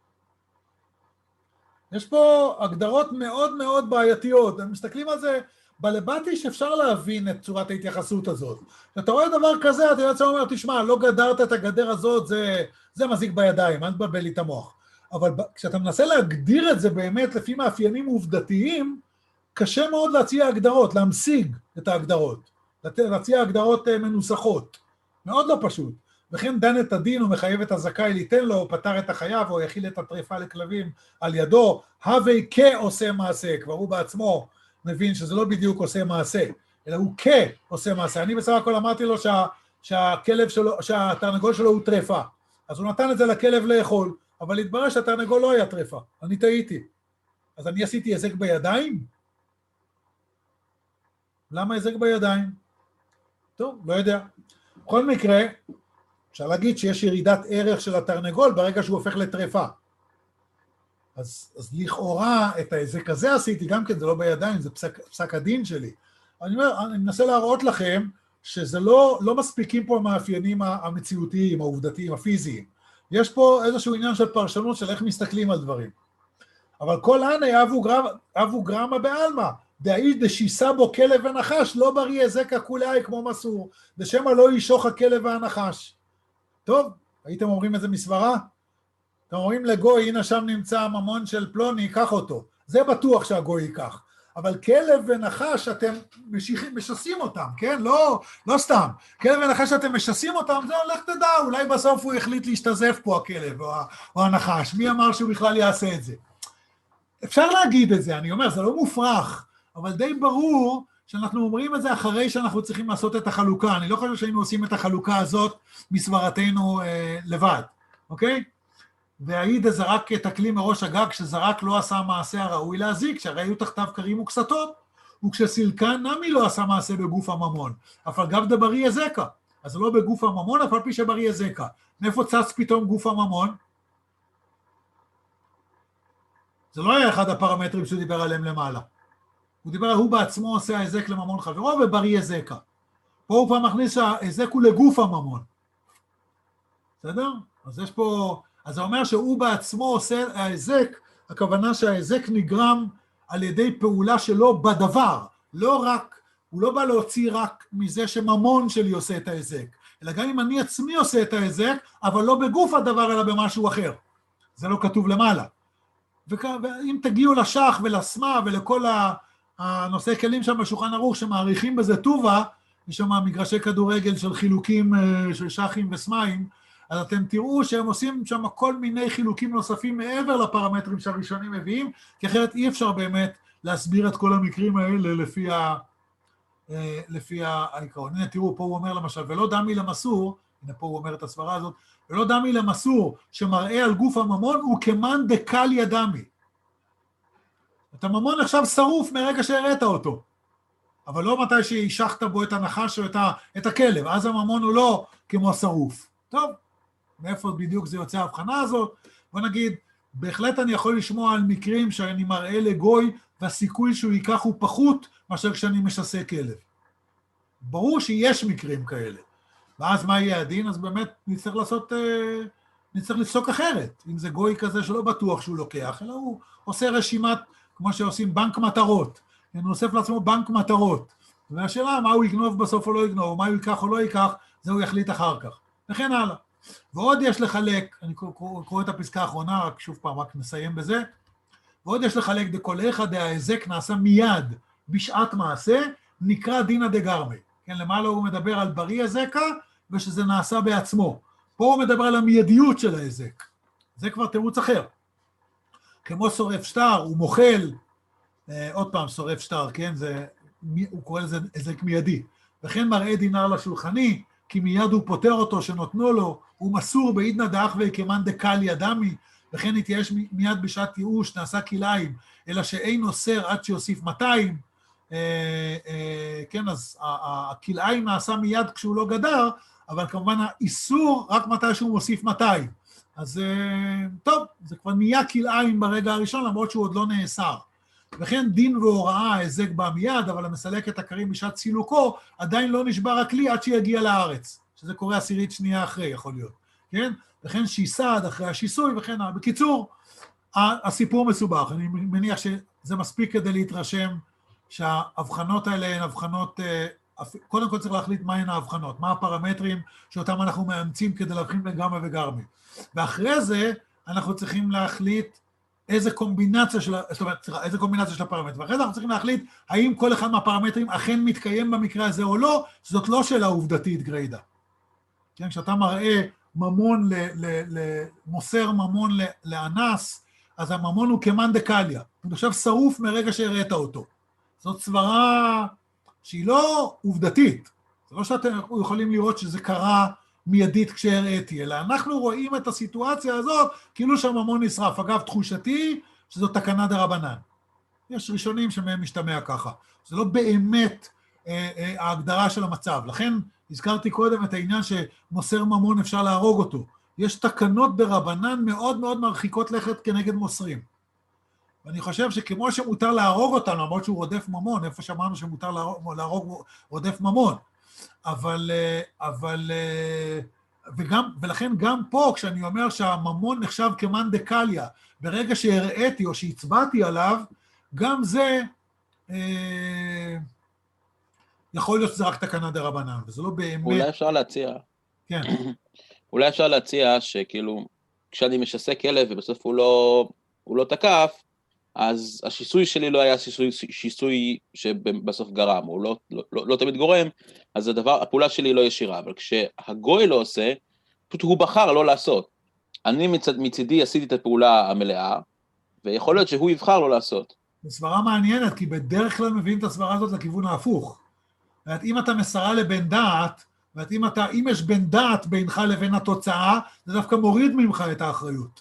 יש פה הגדרות מאוד מאוד בעייתיות, הם מסתכלים על זה בלבטיש אפשר להבין את צורת ההתייחסות הזאת. כשאתה רואה דבר כזה, אתה יוצא ואומר, תשמע, לא גדרת את הגדר הזאת, זה, זה מזיק בידיים, אל תבלבל לי את המוח. אבל כשאתה מנסה להגדיר את זה באמת לפי מאפיינים עובדתיים, קשה מאוד להציע הגדרות, להמשיג את ההגדרות, להציע הגדרות מנוסחות. מאוד לא פשוט. וכן דן את הדין ומחייב את הזכאי ליתן לו, או פטר את החייב, או יכיל את הטריפה לכלבים על ידו, הווי כעושה מעשה, כבר הוא בעצמו מבין שזה לא בדיוק עושה מעשה, אלא הוא כעושה מעשה. אני בסך הכל אמרתי לו שה, שהכלב שלו, שהתרנגול שלו הוא טריפה, אז הוא נתן את זה לכלב לאכול, אבל התברר שהתרנגול לא היה טריפה, אני טעיתי. אז אני עשיתי היזק בידיים? למה היזק בידיים? טוב, לא יודע. בכל מקרה, אפשר להגיד שיש ירידת ערך של התרנגול ברגע שהוא הופך לטריפה. אז, אז לכאורה את ההיזק הזה עשיתי, גם כן זה לא בידיים, זה פסק, פסק הדין שלי. אני אומר, אני מנסה להראות לכם שזה לא, לא מספיקים פה המאפיינים המציאותיים, העובדתיים, הפיזיים. יש פה איזשהו עניין של פרשנות של איך מסתכלים על דברים. אבל כל עני אבו, גרם, אבו גרמה בעלמא, דאיש דשיסה בו כלב ונחש, לא בריא היזק הכולי כמו מסור, דשמא לא ישוך הכלב והנחש. טוב, הייתם אומרים איזה מסברה? אתם אומרים לגוי, הנה שם נמצא הממון של פלוני, קח אותו. זה בטוח שהגוי ייקח. אבל כלב ונחש אתם משיכים, משסים אותם, כן? לא, לא סתם. כלב ונחש אתם משסים אותם, זה הולך תדע, אולי בסוף הוא החליט להשתזף פה הכלב או, או הנחש. מי אמר שהוא בכלל יעשה את זה? אפשר להגיד את זה, אני אומר, זה לא מופרך, אבל די ברור שאנחנו אומרים את זה אחרי שאנחנו צריכים לעשות את החלוקה. אני לא חושב שהיינו עושים את החלוקה הזאת מסברתנו אה, לבד, אוקיי? והעיד זרק את הכלי מראש הגג, שזרק לא עשה מעשה הראוי להזיק, שהרי היו תחתיו קרים וקסתות, וכשסילקן נמי לא עשה מעשה בגוף הממון, אף על גב דברי יזקה, אז זה לא בגוף הממון, אף על פי שברי יזקה. מאיפה צץ פתאום גוף הממון? זה לא היה אחד הפרמטרים שהוא דיבר עליהם למעלה. הוא דיבר על הוא בעצמו עושה ההיזק לממון חברו וברי יזקה. פה הוא פעם מכניס שההיזק הוא לגוף הממון. בסדר? אז יש פה... אז זה אומר שהוא בעצמו עושה ההיזק, הכוונה שההיזק נגרם על ידי פעולה שלו בדבר, לא רק, הוא לא בא להוציא רק מזה שממון שלי עושה את ההיזק, אלא גם אם אני עצמי עושה את ההיזק, אבל לא בגוף הדבר אלא במשהו אחר. זה לא כתוב למעלה. ואם תגיעו לשח ולסמה ולכל הנושא כלים שם בשולחן ערוך שמעריכים בזה טובה, יש שם מגרשי כדורגל של חילוקים של שחים וסמיים, אז אתם תראו שהם עושים שם כל מיני חילוקים נוספים מעבר לפרמטרים שהראשונים מביאים, כי אחרת אי אפשר באמת להסביר את כל המקרים האלה לפי, ה, לפי העיקרון. הנה תראו, פה הוא אומר למשל, ולא דמי למסור, הנה פה הוא אומר את הסברה הזאת, ולא דמי למסור שמראה על גוף הממון הוא כמן דקליה דמי. את הממון עכשיו שרוף מרגע שהראית אותו, אבל לא מתי שהשחת בו את הנחש או את, ה, את הכלב, אז הממון הוא לא כמו שרוף. טוב. מאיפה בדיוק זה יוצא ההבחנה הזאת? בוא נגיד, בהחלט אני יכול לשמוע על מקרים שאני מראה לגוי, והסיכוי שהוא ייקח הוא פחות מאשר כשאני משסה כלב. ברור שיש מקרים כאלה. ואז מה יהיה הדין? אז באמת נצטרך לעשות, נצטרך לפסוק אחרת. אם זה גוי כזה שלא בטוח שהוא לוקח, אלא הוא עושה רשימת, כמו שעושים בנק מטרות. הוא נוסף לעצמו בנק מטרות. והשאלה מה הוא יגנוב בסוף או לא יגנוב, מה הוא ייקח או לא ייקח, זה הוא יחליט אחר כך. וכן הלאה. ועוד יש לחלק, אני קורא, קורא את הפסקה האחרונה, רק שוב פעם, רק נסיים בזה, ועוד יש לחלק דכל אחד ההיזק נעשה מיד בשעת מעשה, נקרא דינא דגרמי. כן, למעלה הוא מדבר על ברי הזקה, ושזה נעשה בעצמו. פה הוא מדבר על המיידיות של ההיזק. זה כבר תירוץ אחר. כמו שורף שטר, הוא מוכל, אה, עוד פעם שורף שטר, כן, זה, הוא קורא לזה היזק מיידי. וכן מראה דינר לשולחני, כי מיד הוא פותר אותו שנותנו לו, הוא מסור בעידנא דאחווה כמן דקליה דמי, וכן התייאש מיד בשעת ייאוש, נעשה כלאיים, אלא שאין אוסר עד שיוסיף מאתיים, אה, אה, כן, אז הכלאיים נעשה מיד כשהוא לא גדר, אבל כמובן האיסור רק מתי שהוא מוסיף מאתיים. אז אה, טוב, זה כבר נהיה כלאיים ברגע הראשון, למרות שהוא עוד לא נאסר. וכן דין והוראה ההיזק בא מיד, אבל המסלק את הכרים בשעת סילוקו, עדיין לא נשבר הכלי עד שיגיע לארץ, שזה קורה עשירית שנייה אחרי, יכול להיות, כן? וכן שיסד אחרי השיסוי, וכן, בקיצור, הסיפור מסובך, אני מניח שזה מספיק כדי להתרשם שההבחנות האלה הן הבחנות, קודם כל צריך להחליט מהן ההבחנות, מה הפרמטרים שאותם אנחנו מאמצים כדי להבחין בין גרמה וגרמי. ואחרי זה אנחנו צריכים להחליט איזה קומבינציה של, זאת אומרת, איזה קומבינציה של הפרמטרים. ואחרי זה אנחנו צריכים להחליט האם כל אחד מהפרמטרים אכן מתקיים במקרה הזה או לא, זאת לא שאלה עובדתית גרידא. כן, כשאתה מראה ממון, ל, ל, ל, מוסר ממון ל, לאנס, אז הממון הוא כמן דקליה. הוא עכשיו שרוף מרגע שהראית אותו. זאת סברה שהיא לא עובדתית. זה לא שאתם יכולים לראות שזה קרה מיידית כשהראיתי, אלא אנחנו רואים את הסיטואציה הזאת כאילו שהממון נשרף. אגב, תחושתי שזאת תקנה דרבנן. יש ראשונים שמהם משתמע ככה. זה לא באמת אה, אה, ההגדרה של המצב. לכן הזכרתי קודם את העניין שמוסר ממון אפשר להרוג אותו. יש תקנות דרבנן מאוד מאוד מרחיקות לכת כנגד מוסרים. ואני חושב שכמו שמותר להרוג אותם, למרות שהוא רודף ממון, איפה שאמרנו שמותר להרוג, להרוג רודף ממון, אבל, אבל, וגם, ולכן גם פה, כשאני אומר שהממון נחשב כמן דקליה, ברגע שהראיתי או שהצבעתי עליו, גם זה, אה, יכול להיות שזה רק תקנה דרבנן, וזה לא באמת... אולי אפשר להציע. כן. אולי אפשר להציע שכאילו, כשאני משסה כלב ובסוף הוא לא, הוא לא תקף, אז השיסוי שלי לא היה שיסוי, שיסוי שבסוף גרם, הוא לא, לא, לא, לא תמיד גורם, אז הדבר, הפעולה שלי לא ישירה, אבל כשהגוי לא עושה, פשוט הוא בחר לא לעשות. אני מצד, מצידי עשיתי את הפעולה המלאה, ויכול להיות שהוא יבחר לא לעשות. זו סברה מעניינת, כי בדרך כלל מביאים את הסברה הזאת לכיוון ההפוך. ואת, אם אתה מסרה לבן דעת, ואת, אם, אתה, אם יש בן דעת בינך לבין התוצאה, זה דווקא מוריד ממך את האחריות.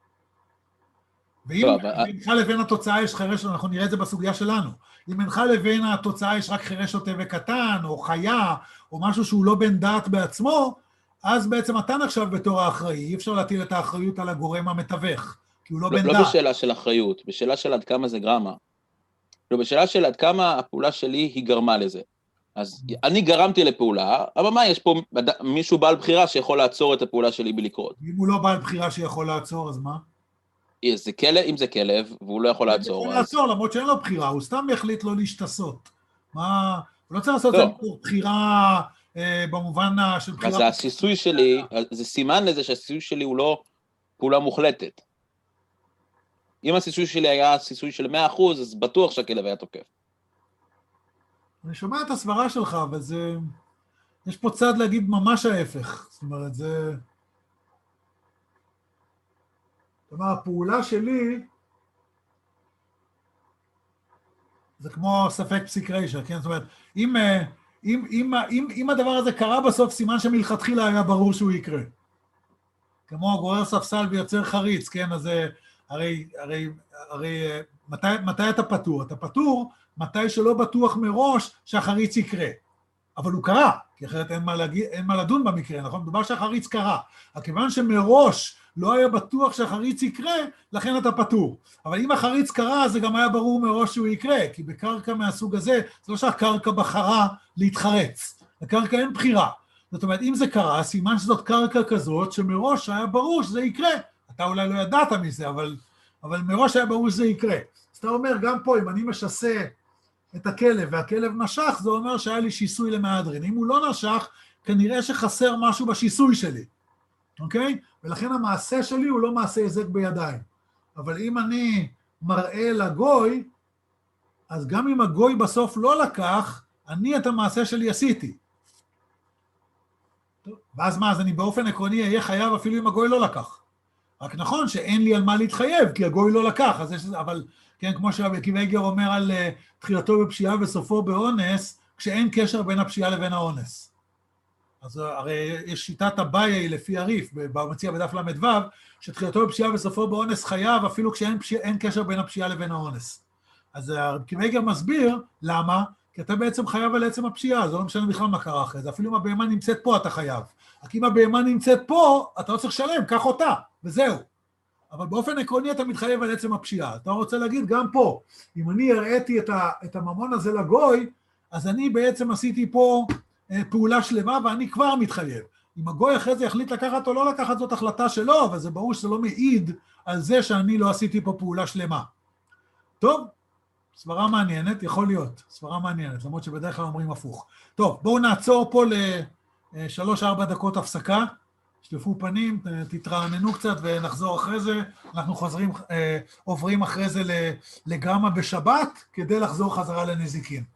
ואם בינך לבין התוצאה יש חרש, אנחנו נראה את זה בסוגיה שלנו, אם בינך לבין התוצאה יש רק חרש שוטה וקטן, או חיה, או משהו שהוא לא בן דעת בעצמו, אז בעצם אתה נחשב בתור האחראי, אי אפשר להטיל את האחריות על הגורם המתווך, כי הוא לא, לא בן לא דעת. לא בשאלה של אחריות, בשאלה של עד כמה זה גרמה. לא, בשאלה של עד כמה הפעולה שלי היא גרמה לזה. אז אני גרמתי לפעולה, אבל מה, יש פה מישהו בעל בחירה שיכול לעצור את הפעולה שלי בלקרות. אם הוא לא בעל בחירה שיכול לעצור, אז מה? זה כלב, אם זה כלב, והוא לא יכול לעצור. הוא יכול לעצור, למרות שאין לו בחירה, הוא סתם יחליט לא להשתסות. מה, הוא לא צריך לעשות את זה בחירה במובן של בחירה. אז הסיסוי שלי, זה סימן לזה שהסיסוי שלי הוא לא פעולה מוחלטת. אם הסיסוי שלי היה סיסוי של מאה אחוז, אז בטוח שהכלב היה תוקף. אני שומע את הסברה שלך, אבל זה... יש פה צד להגיד ממש ההפך. זאת אומרת, זה... זאת אומרת, הפעולה שלי, זה כמו ספק פסיק רישא, כן? זאת אומרת, אם, אם, אם, אם, אם הדבר הזה קרה בסוף, סימן שמלכתחילה היה ברור שהוא יקרה. כמו גורר ספסל ויוצר חריץ, כן? אז הרי, הרי, הרי, מתי, מתי אתה פטור? אתה פטור מתי שלא בטוח מראש שהחריץ יקרה. אבל הוא קרה, כי אחרת אין מה, להגיד, אין מה לדון במקרה, נכון? מדובר שהחריץ קרה. הכיוון שמראש לא היה בטוח שהחריץ יקרה, לכן אתה פטור. אבל אם החריץ קרה, זה גם היה ברור מראש שהוא יקרה, כי בקרקע מהסוג הזה, זה לא שהקרקע בחרה להתחרץ. לקרקע אין בחירה. זאת אומרת, אם זה קרה, סימן שזאת קרקע כזאת, שמראש היה ברור שזה יקרה. אתה אולי לא ידעת מזה, אבל, אבל מראש היה ברור שזה יקרה. אז אתה אומר, גם פה, אם אני משסה את הכלב, והכלב נשך, זה אומר שהיה לי שיסוי למהדרין. אם הוא לא נשך, כנראה שחסר משהו בשיסוי שלי. אוקיי? ולכן המעשה שלי הוא לא מעשה היזק בידיים. אבל אם אני מראה לגוי, אז גם אם הגוי בסוף לא לקח, אני את המעשה שלי עשיתי. טוב, ואז מה? אז אני באופן עקרוני אהיה חייב אפילו אם הגוי לא לקח. רק נכון שאין לי על מה להתחייב, כי הגוי לא לקח, אז יש, אבל כן, כמו שרבי עקיבא איגר אומר על uh, תחילתו בפשיעה וסופו באונס, כשאין קשר בין הפשיעה לבין האונס. אז הרי יש שיטת אביי לפי הריף, במציע בדף למד וו, שתחילתו בפשיעה וסופו באונס חייב, אפילו כשאין פשיע, אין קשר בין הפשיעה לבין האונס. אז רבי עקיבא איגר מסביר, למה? כי אתה בעצם חייב על עצם הפשיעה, זה לא משנה בכלל מה קרה אחרי זה, אפילו אם הבהמה נמצאת פה אתה חייב. רק אם הבהמה נמצאת פה, אתה לא צריך לשלם, קח אותה, וזהו. אבל באופן עקרוני אתה מתחייב על עצם הפשיעה. אתה רוצה להגיד גם פה, אם אני הראיתי את, ה, את הממון הזה לגוי, אז אני בעצם עשיתי פה אה, פעולה שלמה ואני כבר מתחייב. אם הגוי אחרי זה יחליט לקחת או לא לקחת, זאת החלטה שלו, אבל זה ברור שזה לא מעיד על זה שאני לא עשיתי פה פעולה שלמה. טוב, סברה מעניינת, יכול להיות, סברה מעניינת, למרות שבדרך כלל אומרים הפוך. טוב, בואו נעצור פה לשלוש-ארבע דקות הפסקה, שלפו פנים, תתרעננו קצת ונחזור אחרי זה. אנחנו חוזרים, עוברים אחרי זה לגרמה בשבת, כדי לחזור חזרה לנזיקין.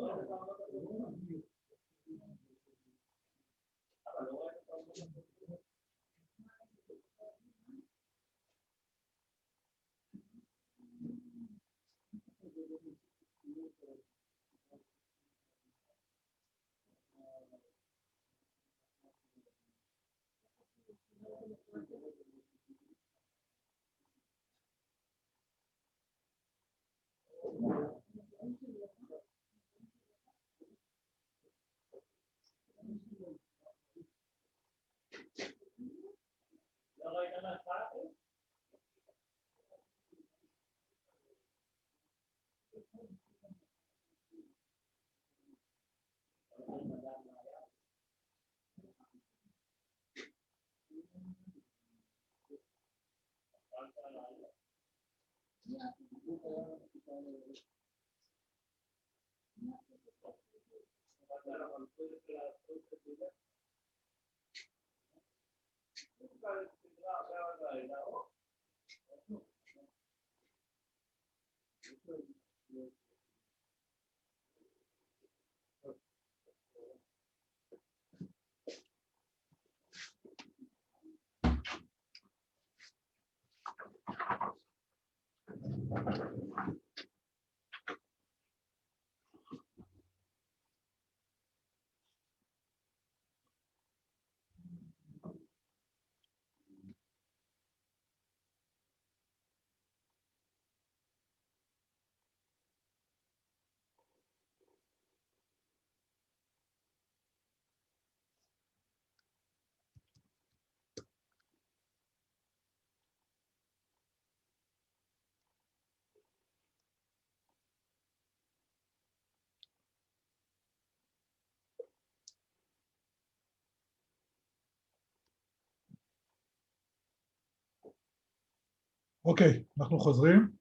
אוקיי, אנחנו חוזרים.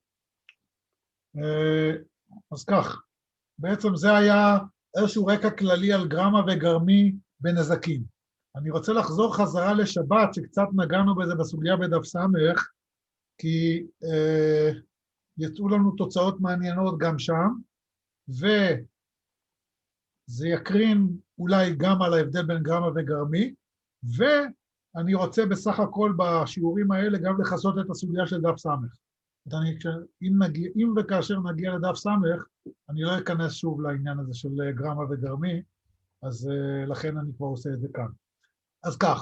אז כך, בעצם זה היה איזשהו רקע כללי על גרמה וגרמי בנזקים. אני רוצה לחזור חזרה לשבת, שקצת נגענו בזה בסוגיה בדף סמך, כי אה, יצאו לנו תוצאות מעניינות גם שם, וזה יקרין אולי גם על ההבדל בין גרמה וגרמי, ואני רוצה בסך הכל בשיעורים האלה גם לחסות את הסוגיה של דף סמך. אני, אם, נגיע, אם וכאשר נגיע לדף סמך, אני לא אכנס שוב לעניין הזה של גרמה וגרמי, אז uh, לכן אני כבר עושה את זה כאן. אז כך,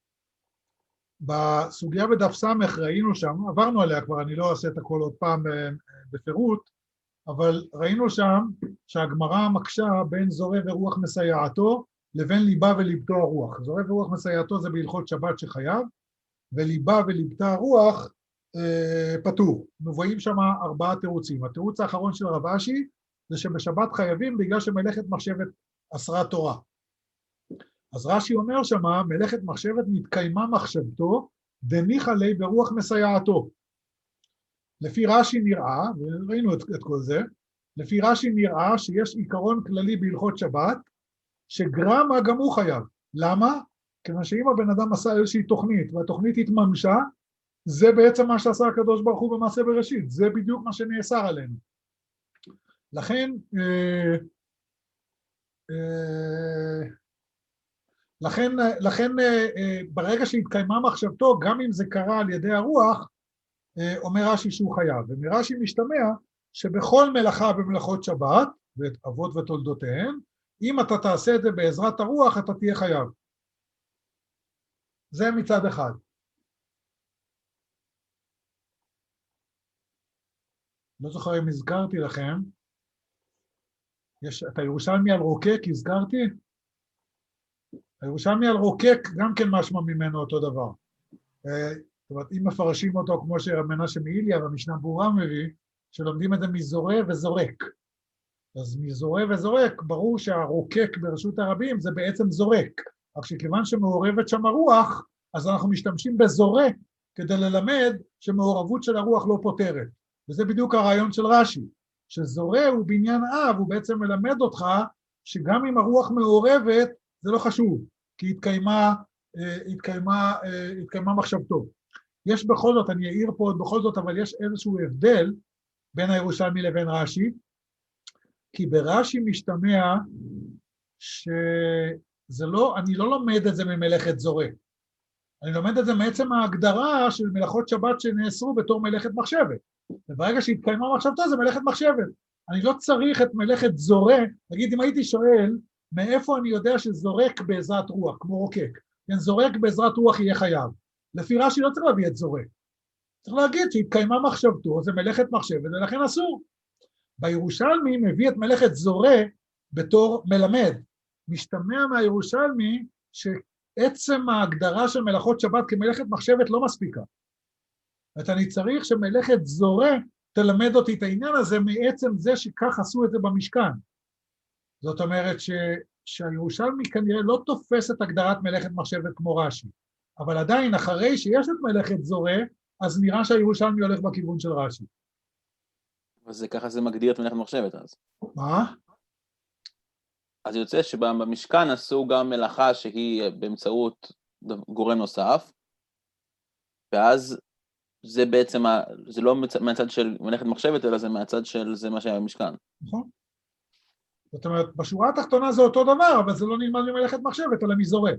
בסוגיה בדף סמך ראינו שם, עברנו עליה כבר, אני לא אעשה את הכל עוד פעם בפירוט, אבל ראינו שם שהגמרא מקשה בין זורע ורוח מסייעתו לבין ליבה וליבתו הרוח. זורע ורוח מסייעתו זה בהלכות שבת שחייב, וליבה וליבתה הרוח אה, פטור. מבואים שם ארבעה תירוצים. התירוץ האחרון של רב אשי זה שבשבת חייבים בגלל שמלאכת מחשבת אסרה תורה. אז רש"י אומר שמה, מלאכת מחשבת נתקיימה מחשבתו, דניחא ליה ברוח מסייעתו. לפי רש"י נראה, וראינו את, את כל זה, לפי רש"י נראה שיש עיקרון כללי בהלכות שבת, שגרמה גם הוא חייב. למה? כיוון שאם הבן אדם עשה איזושהי תוכנית, והתוכנית התממשה, זה בעצם מה שעשה הקדוש ברוך הוא במעשה בראשית, זה בדיוק מה שנאסר עלינו. לכן, אה, אה, לכן, לכן ברגע שהתקיימה מחשבתו, גם אם זה קרה על ידי הרוח, אומר רש"י שהוא חייב. ומרש"י משתמע שבכל מלאכה במלאכות שבת, ואת אבות ותולדותיהן, אם אתה תעשה את זה בעזרת הרוח, אתה תהיה חייב. זה מצד אחד. לא זוכר אם הזכרתי לכם, יש את הירושלמי על רוקק, הזכרתי? הירושלמי על רוקק גם כן משמע ממנו אותו דבר. זאת אומרת, אם מפרשים אותו כמו שמנשה מאיליה והמשנה ברורה מביא, שלומדים את זה מזורע וזורק. אז מזורע וזורק, ברור שהרוקק ברשות הרבים זה בעצם זורק. רק שכיוון שמעורבת שם הרוח, אז אנחנו משתמשים בזורע כדי ללמד שמעורבות של הרוח לא פותרת. וזה בדיוק הרעיון של רש"י, שזורע הוא בניין אב, הוא בעצם מלמד אותך שגם אם הרוח מעורבת, זה לא חשוב, כי התקיימה, התקיימה, התקיימה מחשבתו. יש בכל זאת, אני אעיר פה עוד בכל זאת, אבל יש איזשהו הבדל בין הירושלמי לבין רש"י. כי ברש"י משתמע שזה לא, אני לא לומד את זה ממלאכת זורע. אני לומד את זה מעצם ההגדרה של מלאכות שבת שנאסרו בתור מלאכת מחשבת. וברגע שהתקיימה מחשבתו זה מלאכת מחשבת. אני לא צריך את מלאכת זורע, נגיד אם הייתי שואל, מאיפה אני יודע שזורק בעזרת רוח, כמו רוקק, כן, זורק בעזרת רוח יהיה חייב. לפי רש"י לא צריך להביא את זורק. צריך להגיד שהתקיימה מחשבתו, זה מלאכת מחשבת, ולכן אסור. בירושלמי מביא את מלאכת זורע בתור מלמד. משתמע מהירושלמי שעצם ההגדרה של מלאכות שבת כמלאכת מחשבת לא מספיקה. זאת אני צריך שמלאכת זורע תלמד אותי את העניין הזה מעצם זה שכך עשו את זה במשכן. זאת אומרת ש... שהירושלמי כנראה לא תופס את הגדרת מלאכת מחשבת כמו רש"י, אבל עדיין אחרי שיש את מלאכת זורע, אז נראה שהירושלמי הולך בכיוון של רש"י. אז ככה זה מגדיר את מלאכת מחשבת אז. מה? אז יוצא שבמשכן עשו גם מלאכה שהיא באמצעות גורם נוסף, ואז זה בעצם, זה לא מהצד של מלאכת מחשבת, אלא זה מהצד של זה מה שהיה במשכן. נכון. זאת אומרת, בשורה התחתונה זה אותו דבר, אבל זה לא נלמד ממלאכת מחשבת, אלא מזורע.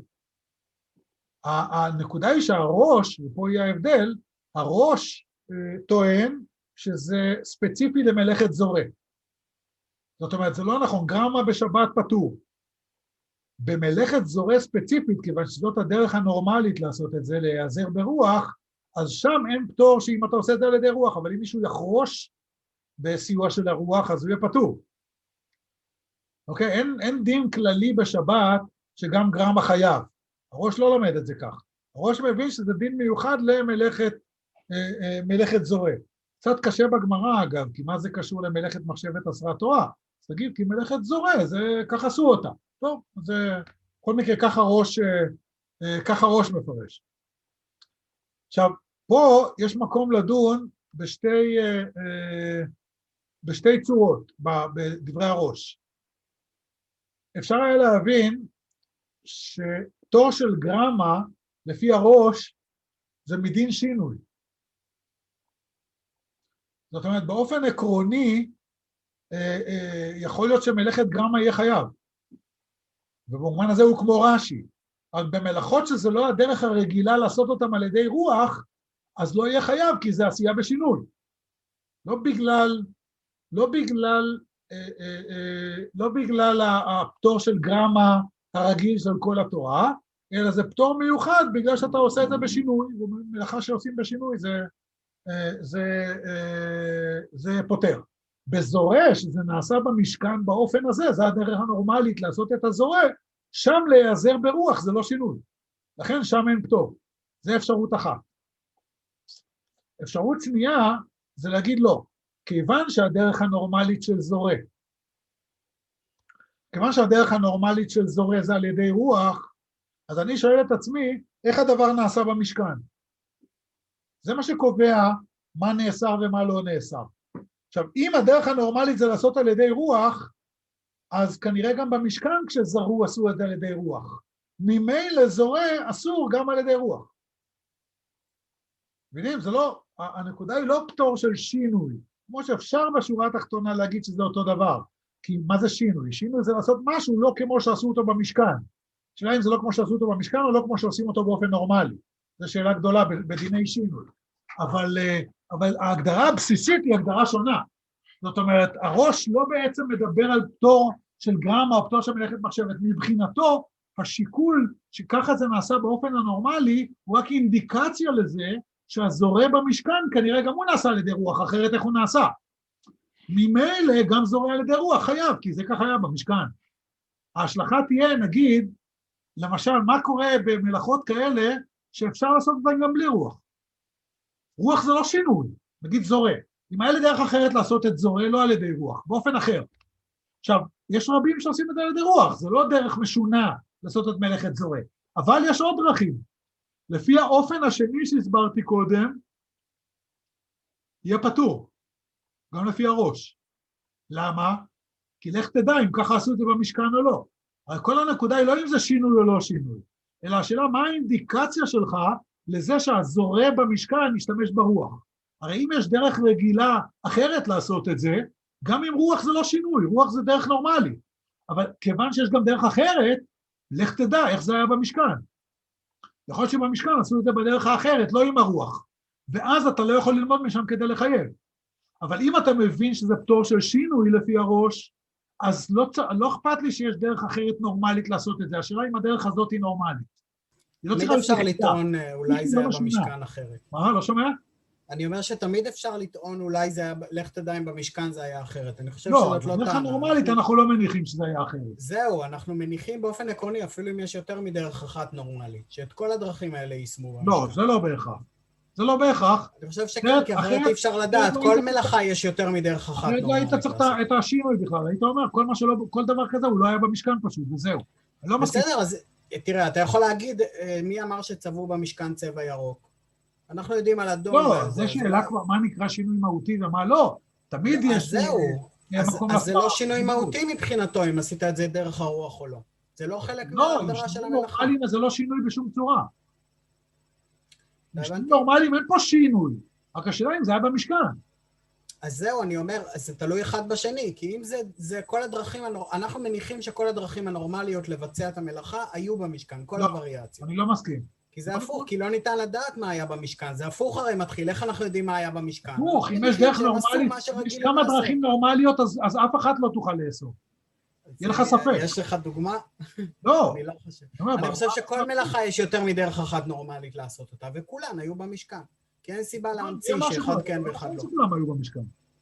הנקודה היא שהראש, ופה יהיה ההבדל, הראש טוען שזה ספציפי למלאכת זורע. זאת אומרת, זה לא נכון, גרמה בשבת פטור. במלאכת זורע ספציפית, כיוון שזאת הדרך הנורמלית לעשות את זה, להיעזר ברוח, אז שם אין פטור שאם אתה עושה את זה על ידי רוח, אבל אם מישהו יחרוש בסיוע של הרוח, אז הוא יהיה פטור. אוקיי? אין, אין דין כללי בשבת שגם גרמה חייב. הראש לא לומד את זה כך. הראש מבין שזה דין מיוחד למלאכת אה, אה, מלאכת זורע. קצת קשה בגמרא אגב, כי מה זה קשור למלאכת מחשבת עשרה תורה? אז תגיד, כי מלאכת זורע, זה ככה עשו אותה. טוב, זה בכל מקרה ככה ראש, אה, אה, ככה ראש מפרש. עכשיו, פה יש מקום לדון בשתי, אה, אה, בשתי צורות, בדברי הראש. אפשר היה להבין שתור של גרמה, לפי הראש, זה מדין שינוי. זאת אומרת, באופן עקרוני, אה, אה, יכול להיות שמלאכת גרמה יהיה חייב. ובמובן הזה הוא כמו רש"י. אבל במלאכות שזה לא הדרך הרגילה לעשות אותם על ידי רוח, אז לא יהיה חייב, כי זה עשייה בשינוי. לא בגלל, לא בגלל, אה, אה, אה, לא בגלל הפטור של גרמה הרגיל של כל התורה, אלא זה פטור מיוחד בגלל שאתה עושה את זה בשינוי, ומלאכה שעושים בשינוי זה, אה, זה, אה, זה פותר. בזורע, שזה נעשה במשכן באופן הזה, זה הדרך הנורמלית לעשות את הזורע, שם להיעזר ברוח, זה לא שינוי. לכן שם אין פטור. זה אפשרות אחת. אפשרות שנייה זה להגיד לא, כיוון שהדרך הנורמלית של זורע, כיוון שהדרך הנורמלית של זורע זה על ידי רוח, אז אני שואל את עצמי, איך הדבר נעשה במשכן? זה מה שקובע מה נאסר ומה לא נאסר. עכשיו, אם הדרך הנורמלית זה לעשות על ידי רוח, אז כנראה גם במשכן כשזרעו עשו את זה על ידי רוח. ממילא זורע אסור גם על ידי רוח. מבינים? זה לא, הנקודה היא לא פטור של שינוי, כמו שאפשר בשורה התחתונה להגיד שזה אותו דבר. כי מה זה שינוי? שינוי זה לעשות משהו לא כמו שעשו אותו במשכן. שאלה אם זה לא כמו שעשו אותו במשכן או לא כמו שעושים אותו באופן נורמלי. זו שאלה גדולה בדיני שינוי. אבל, אבל ההגדרה הבסיסית היא הגדרה שונה. זאת אומרת, הראש לא בעצם מדבר על פטור של גרמה או פטור של מלאכת מחשבת. מבחינתו, השיקול שככה זה נעשה באופן הנורמלי, הוא רק אינדיקציה לזה שהזורע במשכן כנראה גם הוא נעשה על ידי רוח, אחרת איך הוא נעשה. ממילא גם זורע על ידי רוח חייב, כי זה ככה היה במשכן. ההשלכה תהיה, נגיד, למשל, מה קורה במלאכות כאלה שאפשר לעשות אותן גם בלי רוח? רוח זה לא שינוי, נגיד זורע. אם היה לדרך אחרת לעשות את זורע, לא על ידי רוח, באופן אחר. עכשיו, יש רבים שעושים את זה על ידי רוח, זה לא דרך משונה לעשות את מלאכת זורע, אבל יש עוד דרכים. לפי האופן השני שהסברתי קודם, יהיה פטור, גם לפי הראש. למה? כי לך תדע אם ככה עשו את זה במשכן או לא. אבל כל הנקודה היא לא אם זה שינוי או לא שינוי, אלא השאלה מה האינדיקציה שלך לזה שהזורע במשכן משתמש ברוח. הרי אם יש דרך רגילה אחרת לעשות את זה, גם אם רוח זה לא שינוי, רוח זה דרך נורמלית. אבל כיוון שיש גם דרך אחרת, לך תדע איך זה היה במשכן. יכול להיות שבמשכן עשו את זה בדרך האחרת, לא עם הרוח. ואז אתה לא יכול ללמוד משם כדי לחייב. אבל אם אתה מבין שזה פטור של שינוי לפי הראש, אז לא, לא אכפת לי שיש דרך אחרת נורמלית לעשות את זה. השאלה אם הדרך הזאת היא נורמלית. היא לא תמיד אפשר לטעון אולי זה היה במשכן אחרת. מה? לא שומע? אני אומר שתמיד אפשר לטעון אולי זה היה, לך תדע אם במשכן זה היה אחרת. אני חושב לא, שזאת לא טענה. בדרך הנורמלית אנחנו לא מניחים שזה היה אחרת. זהו, אנחנו מניחים באופן עקרוני, אפילו אם יש יותר מדרך אחת נורמלית, שאת כל הדרכים האלה יישמו במשכן. לא, זה לא בהכרח. זה לא בהכרח. אני חושב שכן, כי אחרת אי אפשר לדעת, כל מלאכה יש יותר מדרך אחת נורמלית. לא היית צריך את השינוי בכלל, היית אומר, כל דבר כזה הוא לא היה במשכן פשוט, וזהו. בסדר, אז תראה, אתה יכול להגיד, מי אמר שצבעו במשכן צבע ירוק? אנחנו יודעים על אדום. לא, זה שאלה כבר, מה נקרא שינוי מהותי ומה לא. תמיד יש... זהו, אז זה לא שינוי מהותי מבחינתו, אם עשית את זה דרך הרוח או לא. זה לא חלק מהדרה של המלאכה. לא, זה לא שינוי בשום צורה. בשינוי נורמליים אין פה שינוי, רק השאלה אם זה היה במשכן. אז זהו, אני אומר, זה תלוי אחד בשני, כי אם זה, זה כל הדרכים, אנחנו מניחים שכל הדרכים הנורמליות לבצע את המלאכה היו במשכן, כל הווריאציות. אני לא מסכים. כי זה הפוך, כי לא ניתן לדעת מה היה במשכן, זה הפוך הרי מתחיל, איך אנחנו יודעים מה היה במשכן? הפוך, אם יש דרך נורמלית, יש כמה דרכים נורמליות, אז אף אחת לא תוכל לאסור. יהיה לך ספק. יש לך דוגמה? לא. אני לא חושב. אני חושב שכל מלאכה יש יותר מדרך אחת נורמלית לעשות אותה, וכולן היו במשכן. כי אין סיבה להמציא שאחד כן ואחד לא. כולם היו במשכן.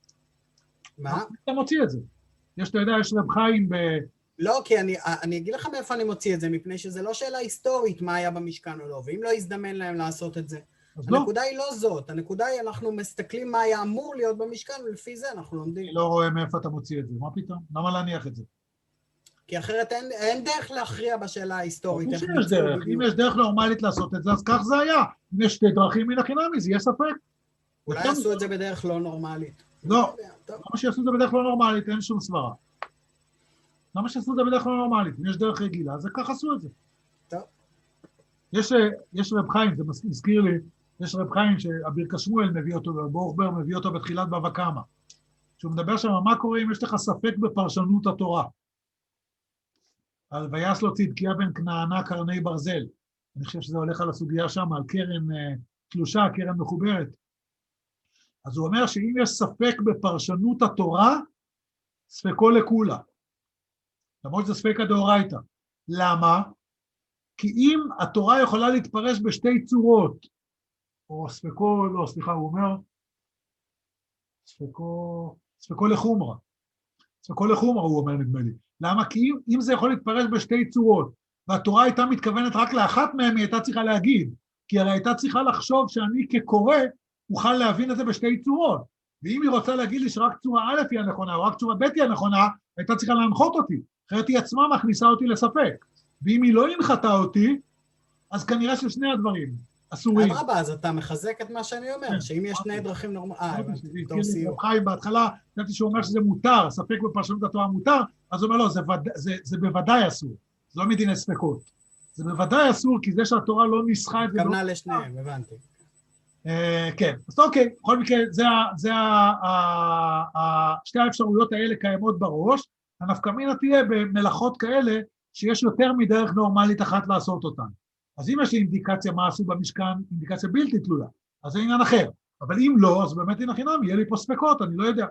מה? אתה מוציא את זה. יש, אתה יודע, יש רב חיים ב... לא, כי אני, אני אגיד לך מאיפה אני מוציא את זה, מפני שזה לא שאלה היסטורית מה היה במשכן או לא, ואם לא יזדמן להם לעשות את זה. הנקודה היא לא זאת, הנקודה היא אנחנו מסתכלים מה היה אמור להיות במשכן, ולפי זה אנחנו לומדים. אני לא רואה מאיפה אתה מוציא את זה, מה פתאום? למה להניח את זה? כי אחרת אין, אין דרך להכריע בשאלה ההיסטורית. יש דרך, אם יש דרך נורמלית לעשות את זה, אז כך זה היה. אם יש שתי דרכים מן החינמי, זה יהיה ספק. אולי עשו את זה בדרך לא נורמלית. לא, למה שיעשו את זה בדרך לא נורמלית, אין שום סברה. למה שיעשו את זה בדרך לא נורמלית? אם יש דרך רגילה, אז כך עשו את זה. טוב. יש, יש רב חיים, זה מזכיר לי, יש רב חיים שאביר שמואל מביא אותו, ובורחבר מביא אותו בתחילת בבא קמא. שהוא מדבר שם, מה קורה אם יש לך ספק בפרשנות התורה? על ויעש לו צדקיה בן כנענה קרני ברזל. אני חושב שזה הולך על הסוגיה שם, על קרן תלושה, קרן מחוברת. אז הוא אומר שאם יש ספק בפרשנות התורה, ספקו לכולה. למרות שזה ספקא דאורייתא. למה? כי אם התורה יכולה להתפרש בשתי צורות, או ספקו, לא, סליחה, הוא אומר, ספקו, ספקו לחומרה. ספקו לחומרה, הוא אומר, נדמה לי. למה? כי אם, אם זה יכול להתפרש בשתי צורות, והתורה הייתה מתכוונת רק לאחת מהם, היא הייתה צריכה להגיד, כי הרי הייתה צריכה לחשוב שאני כקורא, אוכל להבין את זה בשתי צורות. ואם היא רוצה להגיד לי שרק צורה א' היא הנכונה, או רק צורה ב' היא הנכונה, הייתה צריכה להנחות אותי. אחרת היא עצמה מכניסה אותי לספק. ואם היא לא הנחתה אותי, אז כנראה ששני הדברים אסורים. אדרבה, אז אתה מחזק את מה שאני אומר, שאם יש שני דרכים נורמליים... אה, הבנתי, תור סיור. חיים, בהתחלה, ידעתי שהוא אומר שזה מותר, ספק בפרשנות התורה מותר, אז הוא אומר, לא, זה, זה, זה בוודאי אסור. זה לא מדיני ספקות. זה בוודאי אסור, כי זה שהתורה לא ניסחה את זה... כוונה לשניהם, הבנתי. כן, אז אוקיי, בכל מקרה, זה שתי האפשרויות האלה קיימות בראש, הנפקא מינה תהיה במלאכות כאלה שיש יותר מדרך נורמלית אחת לעשות אותן. אז אם יש לי אינדיקציה מה עשו במשכן, אינדיקציה בלתי תלויה, אז זה עניין אחר. אבל אם לא, אז באמת אין חינם, יהיה לי פה ספקות, אני לא יודע.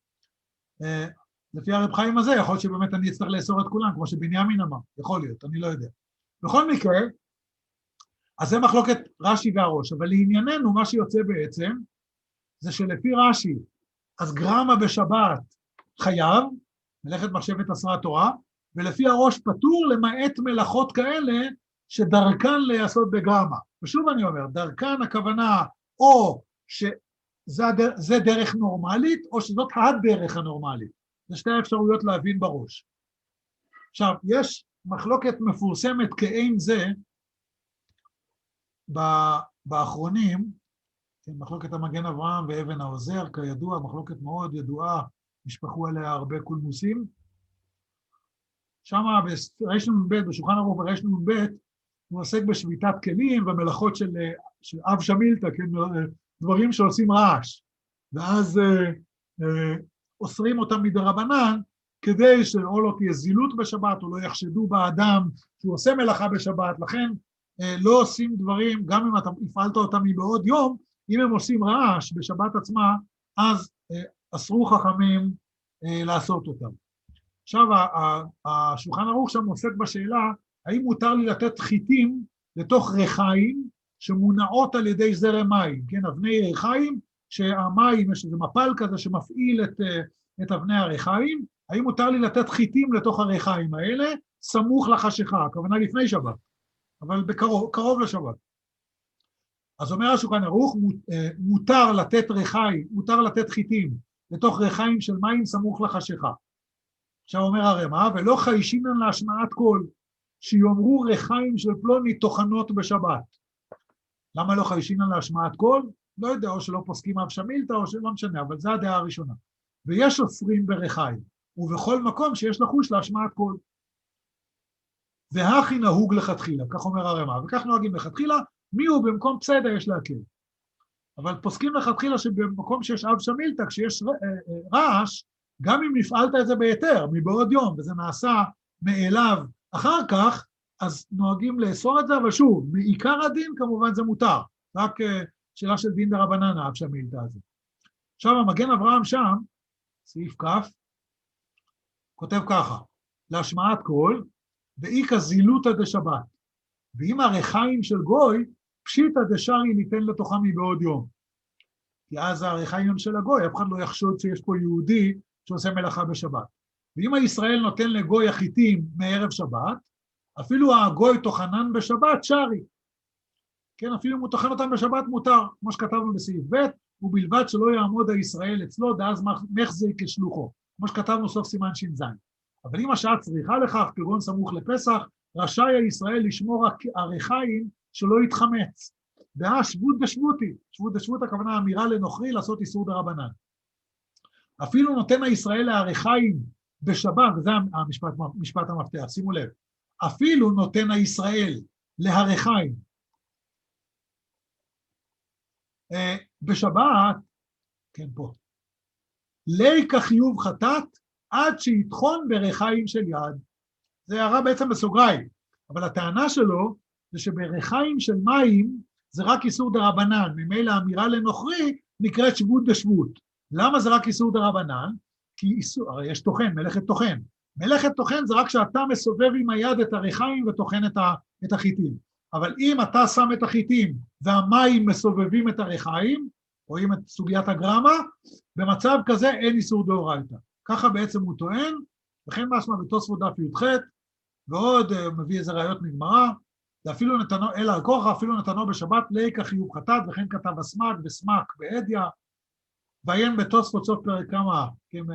לפי הרב חיים הזה, יכול להיות שבאמת אני אצטרך לאסור את כולם, כמו שבנימין אמר, יכול להיות, אני לא יודע. בכל מקרה, אז זה מחלוקת רש"י והראש, אבל לענייננו, מה שיוצא בעצם, זה שלפי רש"י, אז גרמה בשבת חייב, מלאכת מחשבת עשרה תורה, ולפי הראש פטור למעט מלאכות כאלה, שדרכן לעשות בגרמה. ושוב אני אומר, דרכן הכוונה, או שזה דרך נורמלית, או שזאת הדרך הנורמלית. זה שתי האפשרויות להבין בראש. עכשיו, יש מחלוקת מפורסמת כאין זה, באחרונים, מחלוקת המגן אברהם ואבן העוזר, כידוע, מחלוקת מאוד ידועה, נשפחו עליה הרבה קולמוסים. שם ברש נ"ב, בשולחן ערוך ברש נ"ב, הוא עוסק בשביתת כלים ומלאכות של, של אב שמילתא, כן, דברים שעושים רעש. ואז אה, אה, אוסרים אותם מדרבנן, כדי שאו לא תהיה זילות בשבת, או לא יחשדו באדם שהוא עושה מלאכה בשבת, לכן לא עושים דברים, גם אם אתה הפעלת אותם מבעוד יום, אם הם עושים רעש בשבת עצמה, אז אסרו חכמים לעשות אותם. עכשיו, השולחן ערוך שם עוסק בשאלה, האם מותר לי לתת חיטים לתוך ריחיים שמונעות על ידי זרם מים, כן, אבני ריחיים, שהמים, יש איזה מפל כזה שמפעיל את, את אבני הריחיים, האם מותר לי לתת חיטים לתוך הריחיים האלה, סמוך לחשיכה, הכוונה לפני שבת, אבל בקרוב, קרוב לשבת. אז אומר השולחן ערוך, מותר לתת ריחיים, מותר לתת חיטים לתוך ריחיים של מים סמוך לחשיכה. עכשיו אומר הרמ"א, ולא חיישינן להשמעת קול, שיאמרו ריחיים של פלוני טוחנות בשבת. למה לא חיישינן להשמעת קול? לא יודע, או שלא פוסקים אב שמילתא, או שלא משנה, אבל זו הדעה הראשונה. ויש אוסרים בריחיים, ובכל מקום שיש לחוש להשמעת קול. והכי נהוג לכתחילה, כך אומר הרמ"א, וכך נוהגים לכתחילה, מי הוא במקום פסדה יש להקל. אבל פוסקים לכתחילה שבמקום שיש אב שמילתא, כשיש רעש, גם אם הפעלת את זה ביתר, מבעוד יום, וזה נעשה מאליו אחר כך, אז נוהגים לאסור את זה, אבל שוב, מעיקר הדין כמובן זה מותר, רק שאלה של דין דרבנן, האב שמילתא הזה. עכשיו המגן אברהם שם, סעיף כף, כותב ככה, להשמעת קול, ואיכא זילותא דשבת, ואם הריחיים של גוי, פשיטא דשרי ניתן לתוכם מבעוד יום. כי אז הריחיים הם של הגוי, אף אחד לא יחשוד שיש פה יהודי שעושה מלאכה בשבת. ואם הישראל נותן לגוי החיטים מערב שבת, אפילו הגוי תוכנן בשבת שרי. כן, אפילו אם הוא תוכן אותם בשבת מותר, כמו שכתבנו בסעיף ב', ובלבד שלא יעמוד הישראל אצלו, דאז מחזי כשלוחו, כמו שכתבנו סוף סימן ש"ז. אבל אם השעה צריכה לכך, כגון סמוך לפסח, רשאי הישראל לשמור הריחיים שלא יתחמץ. ואה שבות דשבותי, שבות דשבות הכוונה אמירה לנוכרי לעשות איסור דרבנן. אפילו נותן הישראל להריחיים בשבת, וזה המשפט, משפט המפתח, שימו לב, אפילו נותן הישראל להריחיים בשבת, כן פה, ליקא חיוב חטאת עד שיתחון בריחיים של יד. זה הערה בעצם בסוגריים, אבל הטענה שלו זה שבריחיים של מים זה רק איסור דרבנן, ממילא האמירה לנוכרי נקראת שבות דשבות. למה זה רק איסור דרבנן? כי איסור, הרי יש תוכן, מלאכת תוכן. מלאכת תוכן זה רק שאתה מסובב עם היד את הריחיים ותוכן את, ה, את החיטים. אבל אם אתה שם את החיטים והמים מסובבים את הריחיים, רואים את סוגיית הגרמה, במצב כזה אין איסור דאורייתא. ככה בעצם הוא טוען, וכן משמע בתוספות דף י"ח, ועוד מביא איזה ראיות מגמרא, ואפילו נתנו, אלא על כורחה, אפילו נתנו בשבת ליקא חיוב חטאת, וכן כתב הסמ"ק וסמ"ק בעדיה, ועיין בתוספות סוף פרק כמה,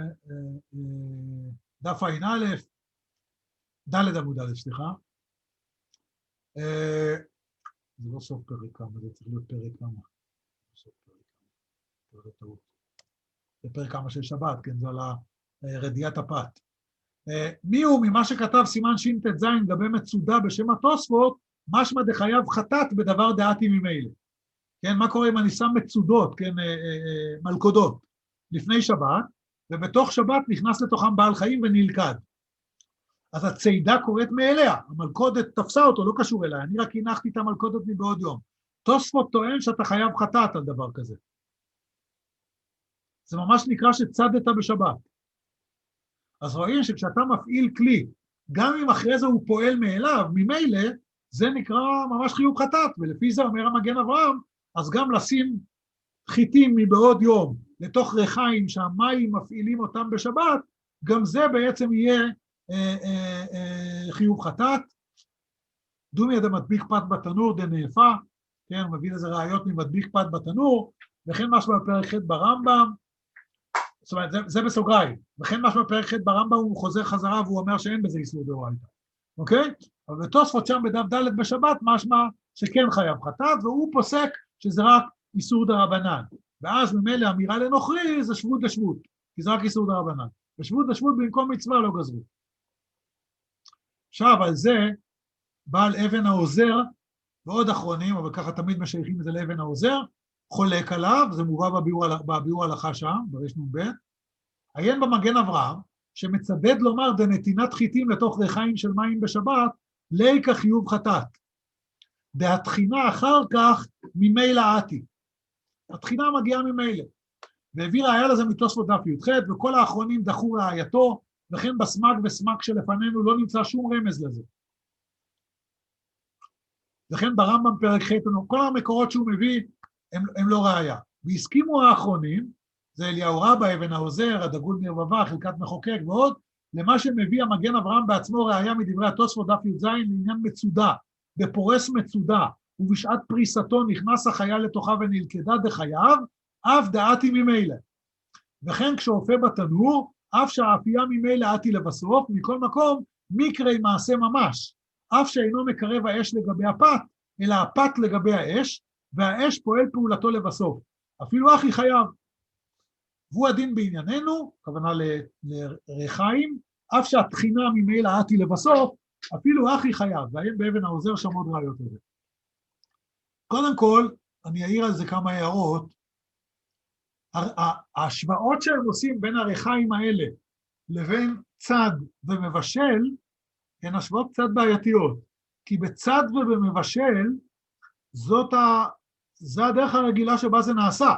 דף ע"א, ד' עמוד א', סליחה. זה לא סוף פרק כמה, זה צריך להיות פרק כמה. סוף פרק כמה, זה טעות. זה פרק כמה של שבת, כן, זה על רדיעת הפת. מי הוא ממה שכתב סימן ש"ט"ז גבי מצודה בשם התוספות, משמע דחייב חטאת בדבר דעתי ממילא. כן, מה קורה אם אני שם מצודות, כן, מלכודות, לפני שבת, ובתוך שבת נכנס לתוכם בעל חיים ונלכד. אז הצידה קורית מאליה, המלכודת תפסה אותו, לא קשור אליה, אני רק הנחתי את המלכודת מבעוד יום. תוספות טוען שאתה חייב חטאת על דבר כזה. זה ממש נקרא שצדת בשבת. אז רואים שכשאתה מפעיל כלי, גם אם אחרי זה הוא פועל מאליו, ממילא, זה נקרא ממש חיוב חטאת, ולפי זה אומר המגן אברהם, אז גם לשים חיטים מבעוד יום לתוך ריחיים שהמים מפעילים אותם בשבת, גם זה בעצם יהיה אה, אה, אה, חיוב חטאת. דומי דמדביק פת בתנור דנאפה, כן, הוא מביא לזה ראיות ממדביק פת בתנור, וכן משהו בפרק ח' ברמב"ם, זאת אומרת, זה, זה בסוגריים, וכן משהו בפרק ח' ברמב"ם הוא חוזר חזרה והוא אומר שאין בזה איסור דאורייתא, אוקיי? אבל בתוספות שם בדף ד' בשבת משמע שכן חייב חטאת, והוא פוסק שזה רק איסור דרבנן, ואז ממילא אמירה לנוכרי זה שבות דשבות, כי זה רק איסור דרבנן, ושבות דשבות במקום מצווה לא גזרו. עכשיו על זה בעל אבן העוזר, ועוד אחרונים, אבל ככה תמיד משייכים את זה לאבן העוזר, חולק עליו, זה מובא בביאור, בביאור הלכה שם, ברש נ"ב, עיין במגן אברהם, שמצדד לומר דנתינת חיטים לתוך ריחיים של מים בשבת, ליקה חיוב חטאת. והתחינה אחר כך ממילא עתי. התחינה מגיעה ממילא. והביא ראיה לזה מתוספות דף י"ח, וכל האחרונים דחו ראייתו, וכן בסמ"ג וסמ"ג שלפנינו לא נמצא שום רמז לזה. לכן ברמב"ם פרק ח', כל המקורות שהוא מביא הם, הם לא ראיה. והסכימו האחרונים, זה אליהו רבה, אבן העוזר, הדגול מרבבה, חלקת מחוקק ועוד, למה שמביא המגן אברהם בעצמו ראיה מדברי התוספות דף י"ז לעניין מצודה, בפורס מצודה, ובשעת פריסתו נכנס החיה לתוכה ונלכדה דחייו, אף דעתי ממילא. וכן כשאופה בתנור, אף שהאפייה ממילא עתי לבסוף, מכל מקום, מקרי מעשה ממש, אף שאינו מקרב האש לגבי הפת, אלא הפת לגבי האש, והאש פועל פעולתו לבסוף. אפילו אחי חייב. והוא הדין בענייננו, כוונה לרחיים, אף שהתחינה ממילא עתי לבסוף, אפילו אחי חייב, והאם באבן העוזר שם עוד ראיות לזה. קודם כל, אני אעיר על זה כמה הערות. ההשוואות שהם עושים בין הרחיים האלה לבין צד ומבשל, הן השוואות קצת בעייתיות, כי בצד ובמבשל, זאת ה... זה הדרך הרגילה שבה זה נעשה.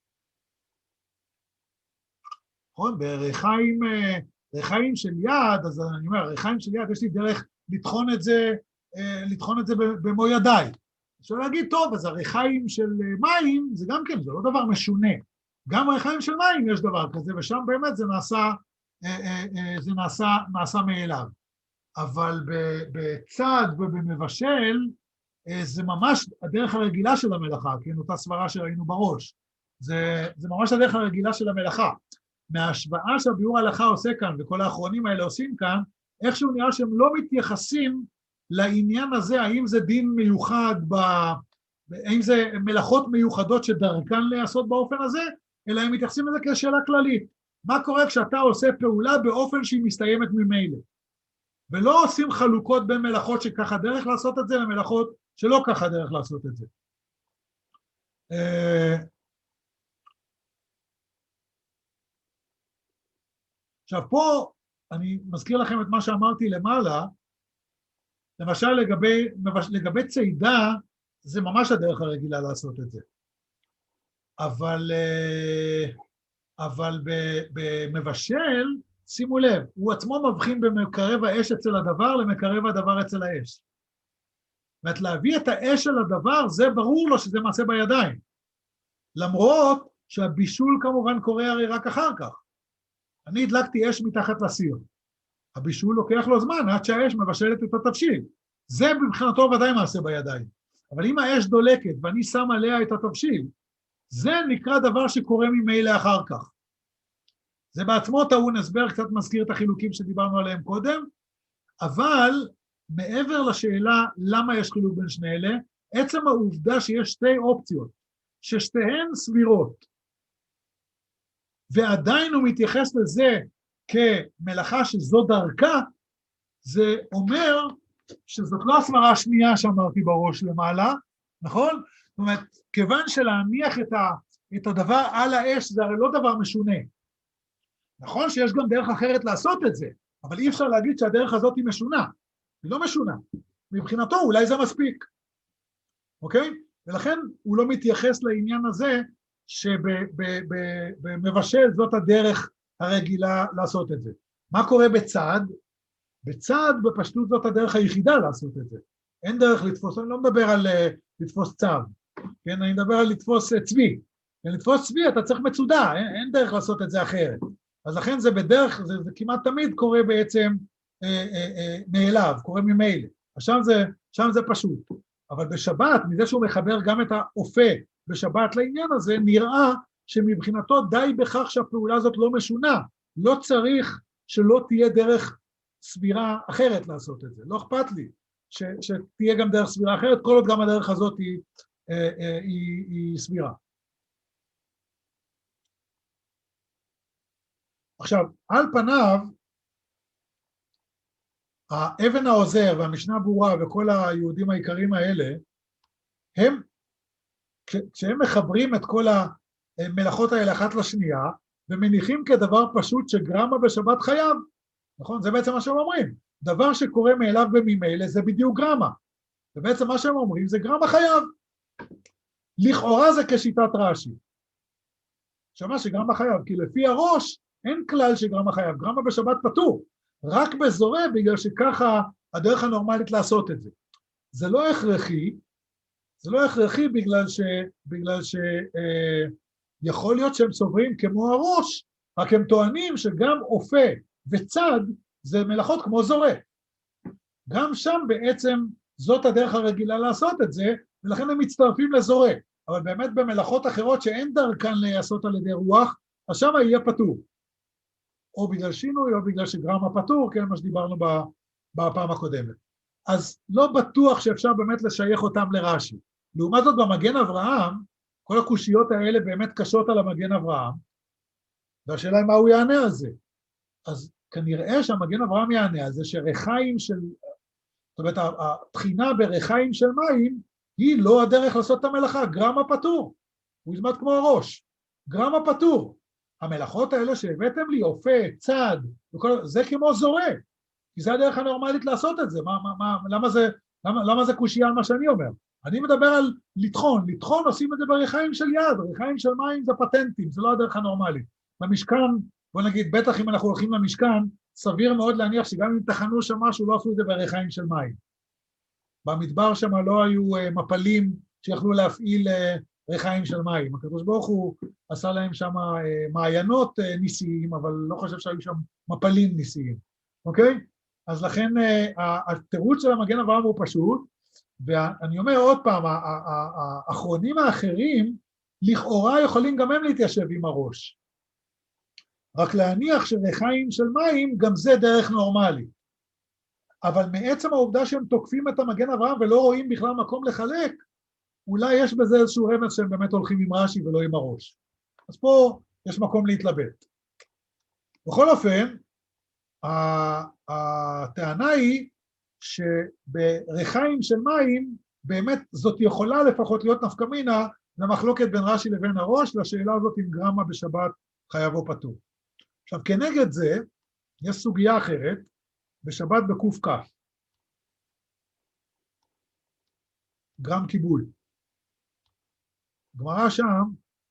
נכון? ברחיים, רחיים של יד, אז אני אומר, רחיים של יד, יש לי דרך לטחון את זה, לטחון את זה במו ידיי. אפשר להגיד, טוב, אז הרחיים של מים, זה גם כן, זה לא דבר משונה. גם הרחיים של מים יש דבר כזה, ושם באמת זה נעשה, זה נעשה, נעשה מאליו. אבל בצד ובמבשל, זה ממש הדרך הרגילה של המלאכה, כן, אותה סברה שראינו בראש. זה, זה ממש הדרך הרגילה של המלאכה. מההשוואה שהביאור ההלכה עושה כאן, וכל האחרונים האלה עושים כאן, איכשהו נראה שהם לא מתייחסים לעניין הזה, האם זה דין מיוחד, ב... האם זה מלאכות מיוחדות שדרכן לעשות באופן הזה, אלא הם מתייחסים לזה כשאלה כללית. מה קורה כשאתה עושה פעולה באופן שהיא מסתיימת ממילא? ולא עושים חלוקות בין מלאכות שככה דרך לעשות את זה, למלאכות שלא ככה דרך לעשות את זה. עכשיו פה אני מזכיר לכם את מה שאמרתי למעלה, למשל לגבי, לגבי צידה, זה ממש הדרך הרגילה לעשות את זה. אבל, אבל במבשל, שימו לב, הוא עצמו מבחין במקרב האש אצל הדבר למקרב הדבר אצל האש. ואת להביא את האש על הדבר, זה ברור לו שזה מעשה בידיים. למרות שהבישול כמובן קורה הרי רק אחר כך. אני הדלקתי אש מתחת לסיר. הבישול לוקח לו זמן עד שהאש מבשלת את התבשיל. זה מבחינתו ודאי מעשה בידיים. אבל אם האש דולקת ואני שם עליה את התבשיל, זה נקרא דבר שקורה ממילא אחר כך. זה בעצמו טעון הסבר, קצת מזכיר את החילוקים שדיברנו עליהם קודם, אבל מעבר לשאלה למה יש חילוק בין שני אלה, עצם העובדה שיש שתי אופציות, ששתיהן סבירות, ועדיין הוא מתייחס לזה כמלאכה שזו דרכה, זה אומר שזאת לא הסברה השנייה שאמרתי בראש למעלה, נכון? זאת אומרת, כיוון שלהניח את, ה, את הדבר על האש זה הרי לא דבר משונה. נכון שיש גם דרך אחרת לעשות את זה, אבל אי אפשר להגיד שהדרך הזאת היא משונה. היא לא משונה. מבחינתו אולי זה מספיק. אוקיי? ולכן הוא לא מתייחס לעניין הזה שבמבשל זאת הדרך הרגילה לעשות את זה. מה קורה בצד? בצד בפשטות זאת הדרך היחידה לעשות את זה. אין דרך לתפוס, אני לא מדבר על לתפוס צו, כן? אני מדבר על לתפוס צבי. לתפוס צבי אתה צריך מצודה, אין, אין דרך לעשות את זה אחרת. אז לכן זה בדרך, זה, זה כמעט תמיד קורה בעצם אה, אה, אה, מאליו, קורה ממילא. שם זה, שם זה פשוט. אבל בשבת, מזה שהוא מחבר גם את האופה בשבת לעניין הזה, נראה שמבחינתו די בכך שהפעולה הזאת לא משונה. לא צריך שלא תהיה דרך סבירה אחרת לעשות את זה. לא אכפת לי ש, שתהיה גם דרך סבירה אחרת, כל עוד גם הדרך הזאת היא, אה, אה, היא, היא סבירה. עכשיו, על פניו, האבן העוזר והמשנה ברורה וכל היהודים העיקרים האלה, הם, כשהם מחברים את כל המלאכות האלה אחת לשנייה, ומניחים כדבר פשוט שגרמה בשבת חייב, נכון? זה בעצם מה שהם אומרים. דבר שקורה מאליו בממילא זה בדיוק גרמה. ובעצם מה שהם אומרים זה גרמה חייב. לכאורה זה כשיטת רש"י. שמה שגרמה חייב, כי לפי הראש אין כלל שגרמה חייב, גרמה בשבת פטור, רק בזורע בגלל שככה הדרך הנורמלית לעשות את זה. זה לא הכרחי, זה לא הכרחי בגלל ש... בגלל ש... אה, יכול להיות שהם סוברים כמו הראש, רק הם טוענים שגם אופה וצד זה מלאכות כמו זורע. גם שם בעצם זאת הדרך הרגילה לעשות את זה, ולכן הם מצטרפים לזורע. אבל באמת במלאכות אחרות שאין דרכן לעשות על ידי רוח, אז שם יהיה פטור. או בגלל שינוי, או בגלל שגרמה פטור, כן, מה שדיברנו בפעם הקודמת. אז לא בטוח שאפשר באמת לשייך אותם לרש"י. לעומת זאת במגן אברהם, כל הקושיות האלה באמת קשות על המגן אברהם, והשאלה היא מה הוא יענה על זה. אז כנראה שהמגן אברהם יענה על זה שרחיים של, זאת אומרת, הבחינה ברחיים של מים, היא לא הדרך לעשות את המלאכה, גרמה פטור. הוא ילמד כמו הראש. גרמה פטור. המלאכות האלה שהבאתם לי, אופה, צד, וכל, זה כמו זורע. כי זה הדרך הנורמלית לעשות את זה. מה, מה, מה, למה זה, למה, למה זה קושיה על מה שאני אומר? אני מדבר על לטחון. לטחון עושים את זה ברחיים של יד. רחיים של מים זה פטנטים, זה לא הדרך הנורמלית. במשכן, בוא נגיד, בטח אם אנחנו הולכים למשכן, סביר מאוד להניח שגם אם תחנו שם משהו, לא עשו את זה ברחיים של מים. במדבר שם לא היו מפלים שיכלו להפעיל רחיים של מים. הקדוש ברוך הוא עשה להם שם מעיינות ניסיים, אבל לא חושב שהיו שם מפלים ניסיים. אוקיי? אז לכן התירוץ של המגן אברהם הוא פשוט, ואני אומר עוד פעם, האחרונים האחרים לכאורה יכולים גם הם להתיישב עם הראש. רק להניח שרחיים של מים גם זה דרך נורמלי. אבל מעצם העובדה שהם תוקפים את המגן אברהם ולא רואים בכלל מקום לחלק, אולי יש בזה איזשהו רמז שהם באמת הולכים עם רש"י ולא עם הראש. אז פה יש מקום להתלבט. בכל אופן, הטענה היא שברחיים של מים, באמת זאת יכולה לפחות להיות נפקא מינה למחלוקת בין רש"י לבין הראש, לשאלה הזאת אם גרמה בשבת חייב או פטור. עכשיו, כנגד זה, יש סוגיה אחרת, בשבת בקוף כף. גרם קיבול. גמרא שם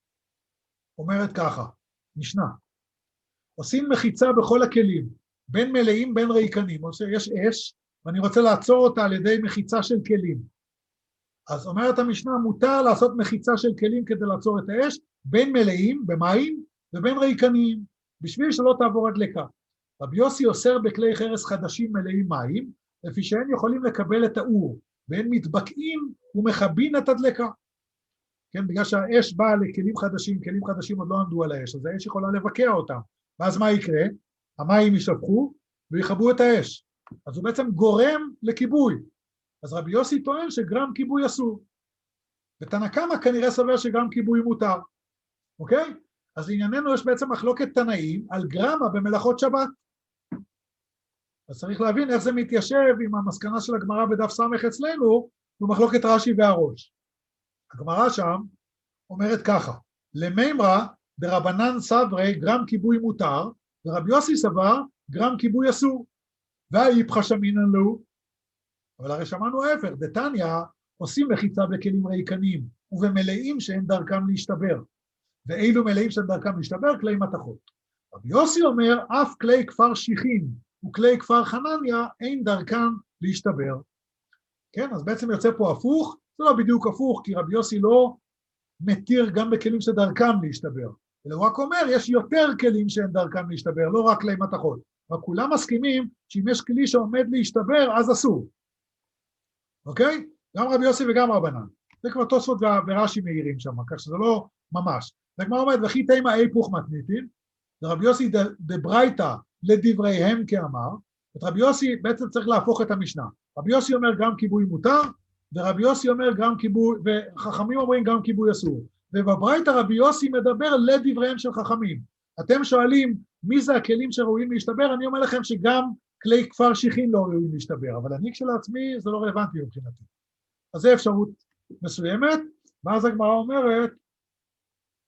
אומרת ככה, משנה, עושים מחיצה בכל הכלים, בין מלאים בין ריקנים, יש אש, ואני רוצה לעצור אותה על ידי מחיצה של כלים. אז אומרת המשנה, מותר לעשות מחיצה של כלים כדי לעצור את האש, בין מלאים, במים, ובין ריקנים, בשביל שלא תעבור הדלקה. רבי יוסי אוסר בכלי חרס חדשים מלאים מים, לפי שהם יכולים לקבל את האור, והם מתבקעים ומכבים את הדלקה. כן, בגלל שהאש באה לכלים חדשים, כלים חדשים עוד לא עמדו על האש, אז האש יכולה לבקע אותם. ואז מה יקרה? המים ישפכו ויחבו את האש. אז הוא בעצם גורם לכיבוי. אז רבי יוסי טוען שגרם כיבוי אסור. ותנא קמא כנראה סבר שגרם כיבוי מותר. אוקיי? אז לענייננו יש בעצם מחלוקת תנאים על גרמה במלאכות שבת. אז צריך להבין איך זה מתיישב עם המסקנה של הגמרא בדף סמך אצלנו, במחלוקת רש"י והראש. הגמרא שם אומרת ככה, למימרא דרבנן סברי גרם כיבוי מותר, ורבי יוסי סבר גרם כיבוי אסור. והאיפכא שמינן לו, אבל הרי שמענו ההפך, דתניא עושים מחיצה בכלים ריקנים, ובמלאים שאין דרכם להשתבר. ואילו מלאים שאין דרכם להשתבר, כלי מתכות. רבי יוסי אומר, אף כלי כפר שיחין וכלי כפר חנניה אין דרכם להשתבר. כן, אז בעצם יוצא פה הפוך, זה לא בדיוק הפוך, כי רבי יוסי לא מתיר גם בכלים שדרכם להשתבר. אלא הוא רק אומר, יש יותר כלים שאין דרכם להשתבר, לא רק כלי מתכות. אבל כולם מסכימים שאם יש כלי שעומד להשתבר, אז אסור. אוקיי? גם רבי יוסי וגם רבנן. זה כבר תוספות ורש"י מאירים שם, כך שזה לא ממש. זה כמו אומרת, וכי תימא היפוך מתניתין, ורבי יוסי דברייתא לדבריהם כאמר, את רבי יוסי בעצם צריך להפוך את המשנה. רבי יוסי אומר גם כיבוי מותר, ורבי יוסי אומר גם כיבוי, וחכמים אומרים גם כיבוי אסור. ובברייתא רבי יוסי מדבר לדבריהם של חכמים. אתם שואלים מי זה הכלים שראויים להשתבר, אני אומר לכם שגם כלי כפר שיחין לא ראויים להשתבר, אבל אני כשלעצמי זה לא רלוונטי מבחינתי. אז זה אפשרות מסוימת, ואז הגמרא אומרת,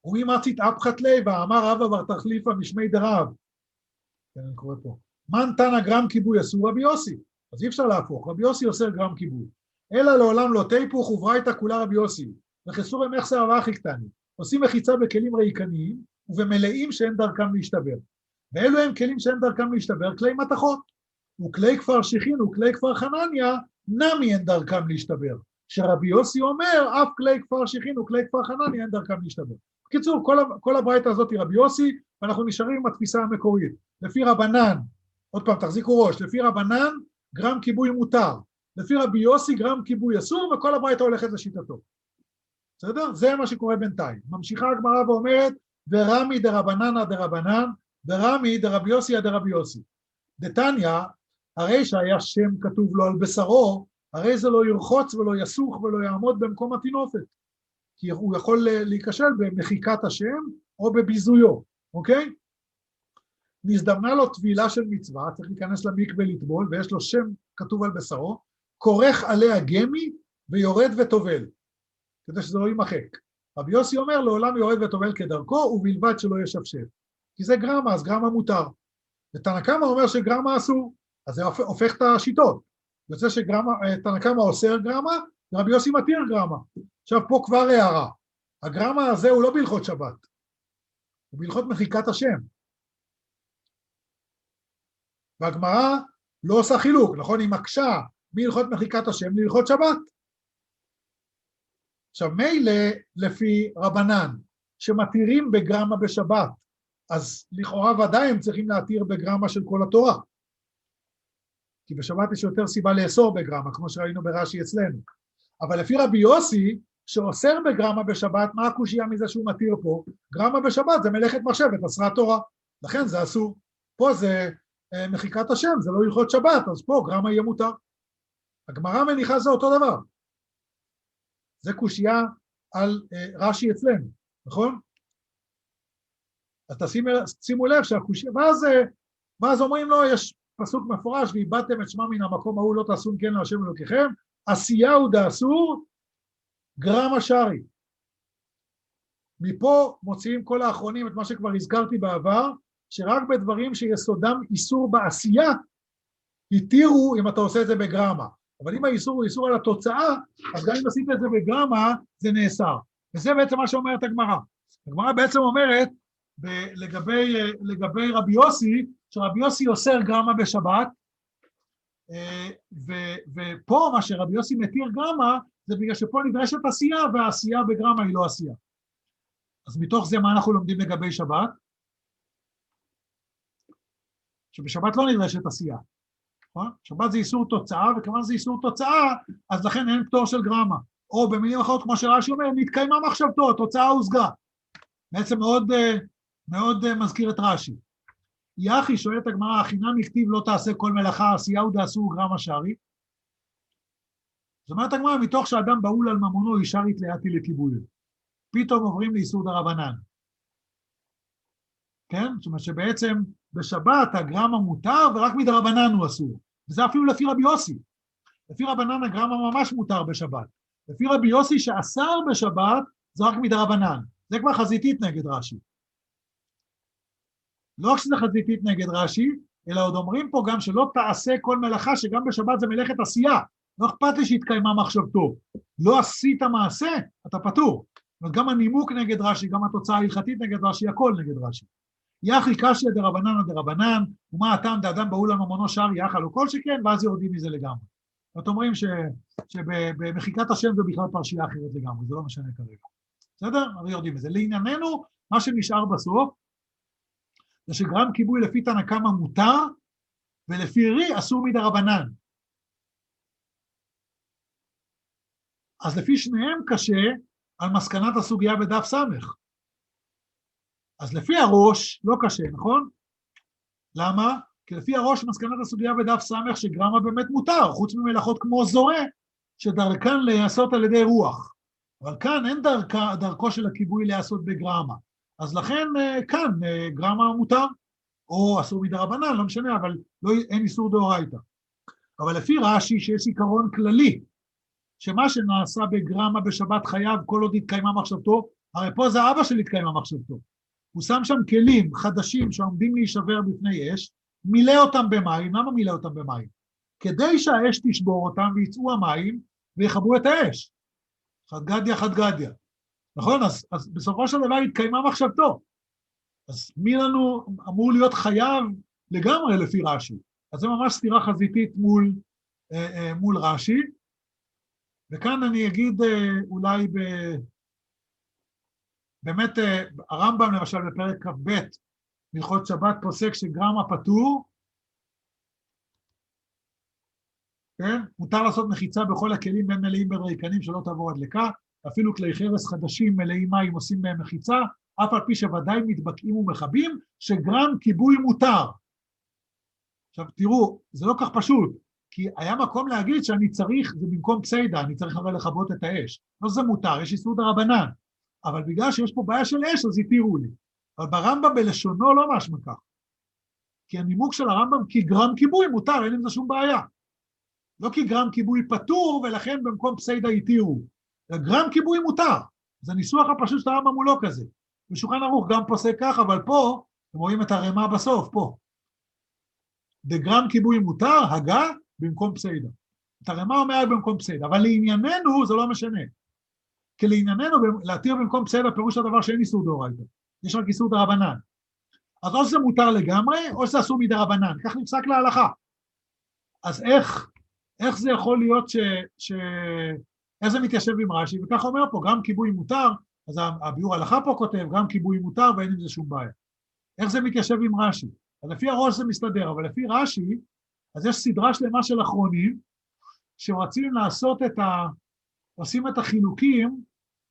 אומרים מצית אפחת ליה, ואמר רבא בר תחליפא משמי דרב. כן, אני קורא פה. מן תנא גרם כיבוי אסור רבי יוסי. אז אי אפשר להפוך, רבי יוסי אוסר גרם כיבוי. אלא לעולם לא תיפוך וברייתא כולה רבי יוסי. וחסורי מחסר אבכי קטני. עושים מחיצה בכלים ריקניים, ובמלאים שאין דרכם להשתבר. ואלו הם כלים שאין דרכם להשתבר, כלי מתכות. וכלי כפר שיחין וכלי כפר חנניה, נמי אין דרכם להשתבר. שרבי יוסי אומר, אף כלי כפר שיחין וכלי כפר חנניה אין דרכם להשתבר. בקיצור, כל, כל הברייתא הזאת היא רבי יוסי, ואנחנו נשארים עם התפיסה המקורית. לפי רבנן, עוד פעם, תחזיקו ראש, לפי רבנן, גרם כיבוי מותר. לפי רבי יוסי, גרם כיבוי אסור, וכל הברייתא הולכת לשיטתו. בסדר? זה מה שקורה בינתיים. ממשיכה הגמרא ואומרת, ורמי דרבננה דרבנן, ורמי דרבי יוסי דרבי יוסי. דתניא, הרי שהיה שם כתוב לו על בשרו, הרי זה לא ירחוץ ולא יסוך ולא יעמוד במקום התינופת. כי הוא יכול להיכשל במחיקת השם או בביזויו, אוקיי? נזדמנה לו טבילה של מצווה, צריך להיכנס למקווה לטבול, ויש לו שם כתוב על בשרו, כורך עליה גמי ויורד וטובל, כדי שזה לא יימחק. רבי יוסי אומר, לעולם יורד וטובל כדרכו, ובלבד שלא ישפשף. כי זה גרמה, אז גרמה מותר. ותנא קמא אומר שגרמה אסור, אז זה הופך את השיטות. יוצא שתנא קמא אוסר גרמה, ורבי יוסי מתיר גרמה. עכשיו פה כבר הערה. הגרמה הזה הוא לא בהלכות שבת, הוא בהלכות מחיקת השם. והגמרא לא עושה חילוק, נכון? היא מקשה מהלכות מחיקת השם להלכות שבת. עכשיו מילא לפי רבנן, שמתירים בגרמה בשבת, אז לכאורה ודאי הם צריכים להתיר בגרמה של כל התורה. כי בשבת יש יותר סיבה לאסור בגרמה, כמו שראינו ברש"י אצלנו. אבל לפי רבי יוסי, שאוסר בגרמה בשבת, מה הקושיה מזה שהוא מתיר פה? גרמה בשבת זה מלאכת מחשבת, אסרה תורה. לכן זה אסור. פה זה אה, מחיקת השם, זה לא הלכות שבת, אז פה גרמה יהיה מותר. הגמרא מניחה זה אותו דבר. זה קושיה על אה, רש"י אצלנו, נכון? אז תשימו, שימו לב שהקושיה, ואז, ואז אומרים לו, יש פסוק מפורש, ואיבדתם את שמם מן המקום ההוא, לא תעשו כן להשם אלוקיכם, עשייה הוא דאסור, גרמה שרי. מפה מוציאים כל האחרונים את מה שכבר הזכרתי בעבר, שרק בדברים שיסודם איסור בעשייה, התירו אם אתה עושה את זה בגרמה. אבל אם האיסור הוא איסור על התוצאה, אז גם אם עשית את זה בגרמה, זה נאסר. וזה בעצם מה שאומרת הגמרא. הגמרא בעצם אומרת, ב- לגבי, לגבי רבי יוסי, שרבי יוסי אוסר גרמה בשבת, ו- ופה מה שרבי יוסי מתיר גרמה, זה בגלל שפה נדרשת עשייה, והעשייה בגרמה היא לא עשייה. אז מתוך זה מה אנחנו לומדים לגבי שבת? שבשבת לא נדרשת עשייה. שבת זה איסור תוצאה, וכמובן זה איסור תוצאה, אז לכן אין פטור של גרמה. או במילים אחרות, כמו שרש"י אומר, נתקיימה מחשבתו, התוצאה הושגה. בעצם מאוד, מאוד מזכיר את רש"י. יחי שואלת הגמרא, החינם יכתיב לא תעשה כל מלאכה, עשייה הוא דאסור גרמה שרי. זאת אומרת הגמרא, מתוך שאדם בהול על ממונו, ישר התלייתי לכיבוי. פתאום עוברים לאיסור דרבנן. כן? זאת אומרת שבעצם בשבת הגרמה מותר, ורק מדרבנן הוא אסור. וזה אפילו לפי רבי יוסי. לפי רבנן הגרמה ממש מותר בשבת. לפי רבי יוסי שאסר בשבת, זה רק מדרבנן. זה כבר חזיתית נגד רש"י. לא רק שזה חזיתית נגד רש"י, אלא עוד אומרים פה גם שלא תעשה כל מלאכה, שגם בשבת זה מלאכת עשייה. לא אכפת לי שהתקיימה מחשבתו. לא עשית מעשה, אתה פטור. אבל גם הנימוק נגד רש"י, גם התוצאה ההלכתית נגד רש"י, הכל נגד רש"י. יחי קשיא דרבנן או דרבנן, ומה הטעם דאדם בהול על ממונו שר יחל או כל שכן, ואז יורדים מזה לגמרי. זאת אומרים ש, שבמחיקת השם זה בכלל פרשייה אחרת לגמרי, זה לא משנה כרגע. בסדר? אבל יורדים מזה. לענייננו, מה שנשאר בסוף, זה שגרם כיבוי לפי תנא קמא מותר, ולפי רי אסור מדרבנן. אז לפי שניהם קשה על מסקנת הסוגיה בדף סמך. אז לפי הראש לא קשה, נכון? למה? כי לפי הראש מסקנת הסוגיה בדף סמך שגרמה באמת מותר, חוץ ממלאכות כמו זורע, שדרכן להיעשות על ידי רוח. אבל כאן אין דרכה, דרכו של הכיבוי להיעשות בגרמה. אז לכן כאן גרמה מותר, או אסור מדרבנן, לא משנה, אבל לא, אין איסור דאורייתא. אבל לפי רש"י שיש עיקרון כללי, שמה שנעשה בגרמה בשבת חייב כל עוד התקיימה מחשבתו, הרי פה זה אבא שלי התקיים המחשבתו. הוא שם שם כלים חדשים שעומדים להישבר בפני אש, מילא אותם במים. למה מילא אותם במים? כדי שהאש תשבור אותם ויצאו המים ויחברו את האש. חד גדיה, חד גדיה. נכון? אז, אז בסופו של דבר התקיימה מחשבתו. אז מי לנו אמור להיות חייב לגמרי לפי רש"י? אז זה ממש סתירה חזיתית מול, אה, אה, מול רש"י. וכאן אני אגיד אה, אולי ב... באמת, אה, הרמב"ם למשל בפרק כ"ב, הלכות שבת פוסק שגרמה פטור, כן? מותר לעשות מחיצה בכל הכלים בין מלאים בין ריקנים שלא תעבור הדלקה, אפילו כלי חרס חדשים מלאים מים עושים בהם מחיצה, אף על פי שוודאי מתבקעים ומחבים, שגרם כיבוי מותר. עכשיו תראו, זה לא כך פשוט, כי היה מקום להגיד שאני צריך, זה במקום פסיידה, אני צריך הרי לכבות את האש. לא זה מותר, יש איסור דרבנן, אבל בגלל שיש פה בעיה של אש, אז התירו לי. אבל ברמב"ם בלשונו לא משמע כך. כי הנימוק של הרמב"ם כי גרם כיבוי מותר, אין עם זה שום בעיה. לא כי גרם כיבוי פטור, ולכן במקום פסיידה התירו. גרם כיבוי מותר. זה הניסוח הפשוט של הרמב"ם הוא לא כזה. בשולחן ערוך גם פוסק כך, אבל פה, אתם רואים את הרמה בסוף, פה. דגרם כיבוי מותר, הגה, במקום פסיידה. את הרמה אומרת במקום פסיידה, אבל לענייננו זה לא משנה. כי לענייננו, להתיר במקום פסיידה, פירוש הדבר שאין איסור דאורייתא. יש רק איסור דרבנן. אז או שזה מותר לגמרי, או שזה אסור מדרבנן. כך נפסק להלכה. אז איך, איך זה יכול להיות ש... ש... איך זה מתיישב עם רש"י? וכך אומר פה, גם כיבוי מותר, אז הביאור הלכה פה כותב, גם כיבוי מותר ואין עם זה שום בעיה. איך זה מתיישב עם רש"י? אז לפי הראש זה מסתדר, אבל לפי רש"י, אז יש סדרה שלמה של אחרונים, שרוצים לעשות את ה... עושים את החילוקים,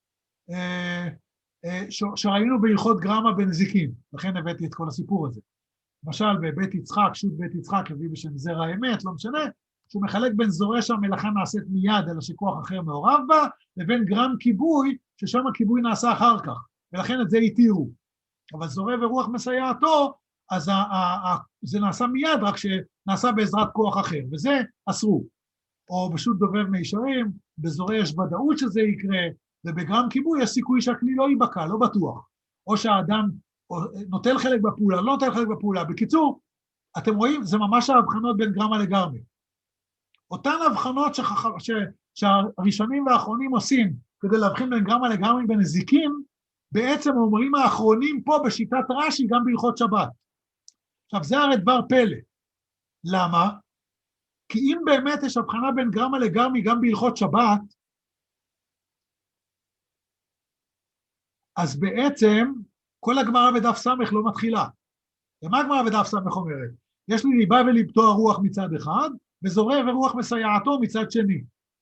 אה, אה, ש... שראינו בהלכות גרמה בנזיקין, לכן הבאתי את כל הסיפור הזה. למשל, בבית יצחק, שו"ת בית יצחק, הביא בשם זרע האמת, לא משנה, שהוא מחלק בין זורע שהמלאכה נעשית מיד, אלא שכוח אחר מעורב בה, לבין גרם כיבוי, ששם הכיבוי נעשה אחר כך, ולכן את זה התירו. אבל זורע ורוח מסייעתו, אז ה- ה- ה- זה נעשה מיד, רק שנעשה בעזרת כוח אחר, וזה אסרו. או פשוט דובר מישרים, בזורע יש ודאות שזה יקרה, ובגרם כיבוי יש סיכוי שהכלי לא ייבקע, לא בטוח. או שהאדם נוטל חלק בפעולה, לא נוטל חלק בפעולה. בקיצור, אתם רואים, זה ממש ההבחנות בין גרמה לגרמה. אותן הבחנות שח... ש... שהראשונים והאחרונים עושים כדי להבחין בין גרמה לגרמה בנזיקין, בעצם אומרים האחרונים פה בשיטת רש"י גם בהלכות שבת. עכשיו זה הרי דבר פלא. למה? כי אם באמת יש הבחנה בין גרמה לגרמה גם בהלכות שבת, אז בעצם כל הגמרא בדף סמך לא מתחילה. ומה הגמרא בדף סמך אומרת? יש לי ליבה וליבתו הרוח מצד אחד, וזורע ורוח מסייעתו מצד שני.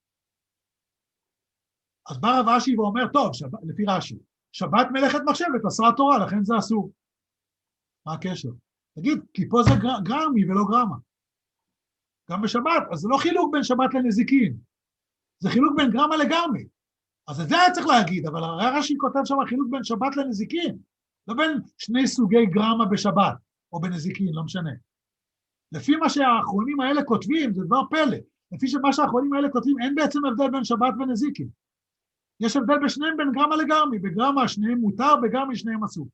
אז בא רב אשי ואומר, טוב, שבת, לפי רש"י, שבת מלאכת מחשבת, אסרה תורה, לכן זה אסור. מה הקשר? תגיד, כי פה זה גר, גרמי ולא גרמה. גם בשבת, אז זה לא חילוק בין שבת לנזיקין, זה חילוק בין גרמה לגרמי. אז את זה היה צריך להגיד, אבל הרי רש"י כותב שם חילוק בין שבת לנזיקין, לא בין שני סוגי גרמה בשבת, או בנזיקין, לא משנה. לפי מה שהאחרונים האלה כותבים, זה דבר פלא, לפי שמה שהאחרונים האלה כותבים, אין בעצם הבדל בין שבת ונזיקין. יש הבדל בשניהם בין גרמה לגרמי, בגרמה שניהם מותר, בגרמי שניהם אסור.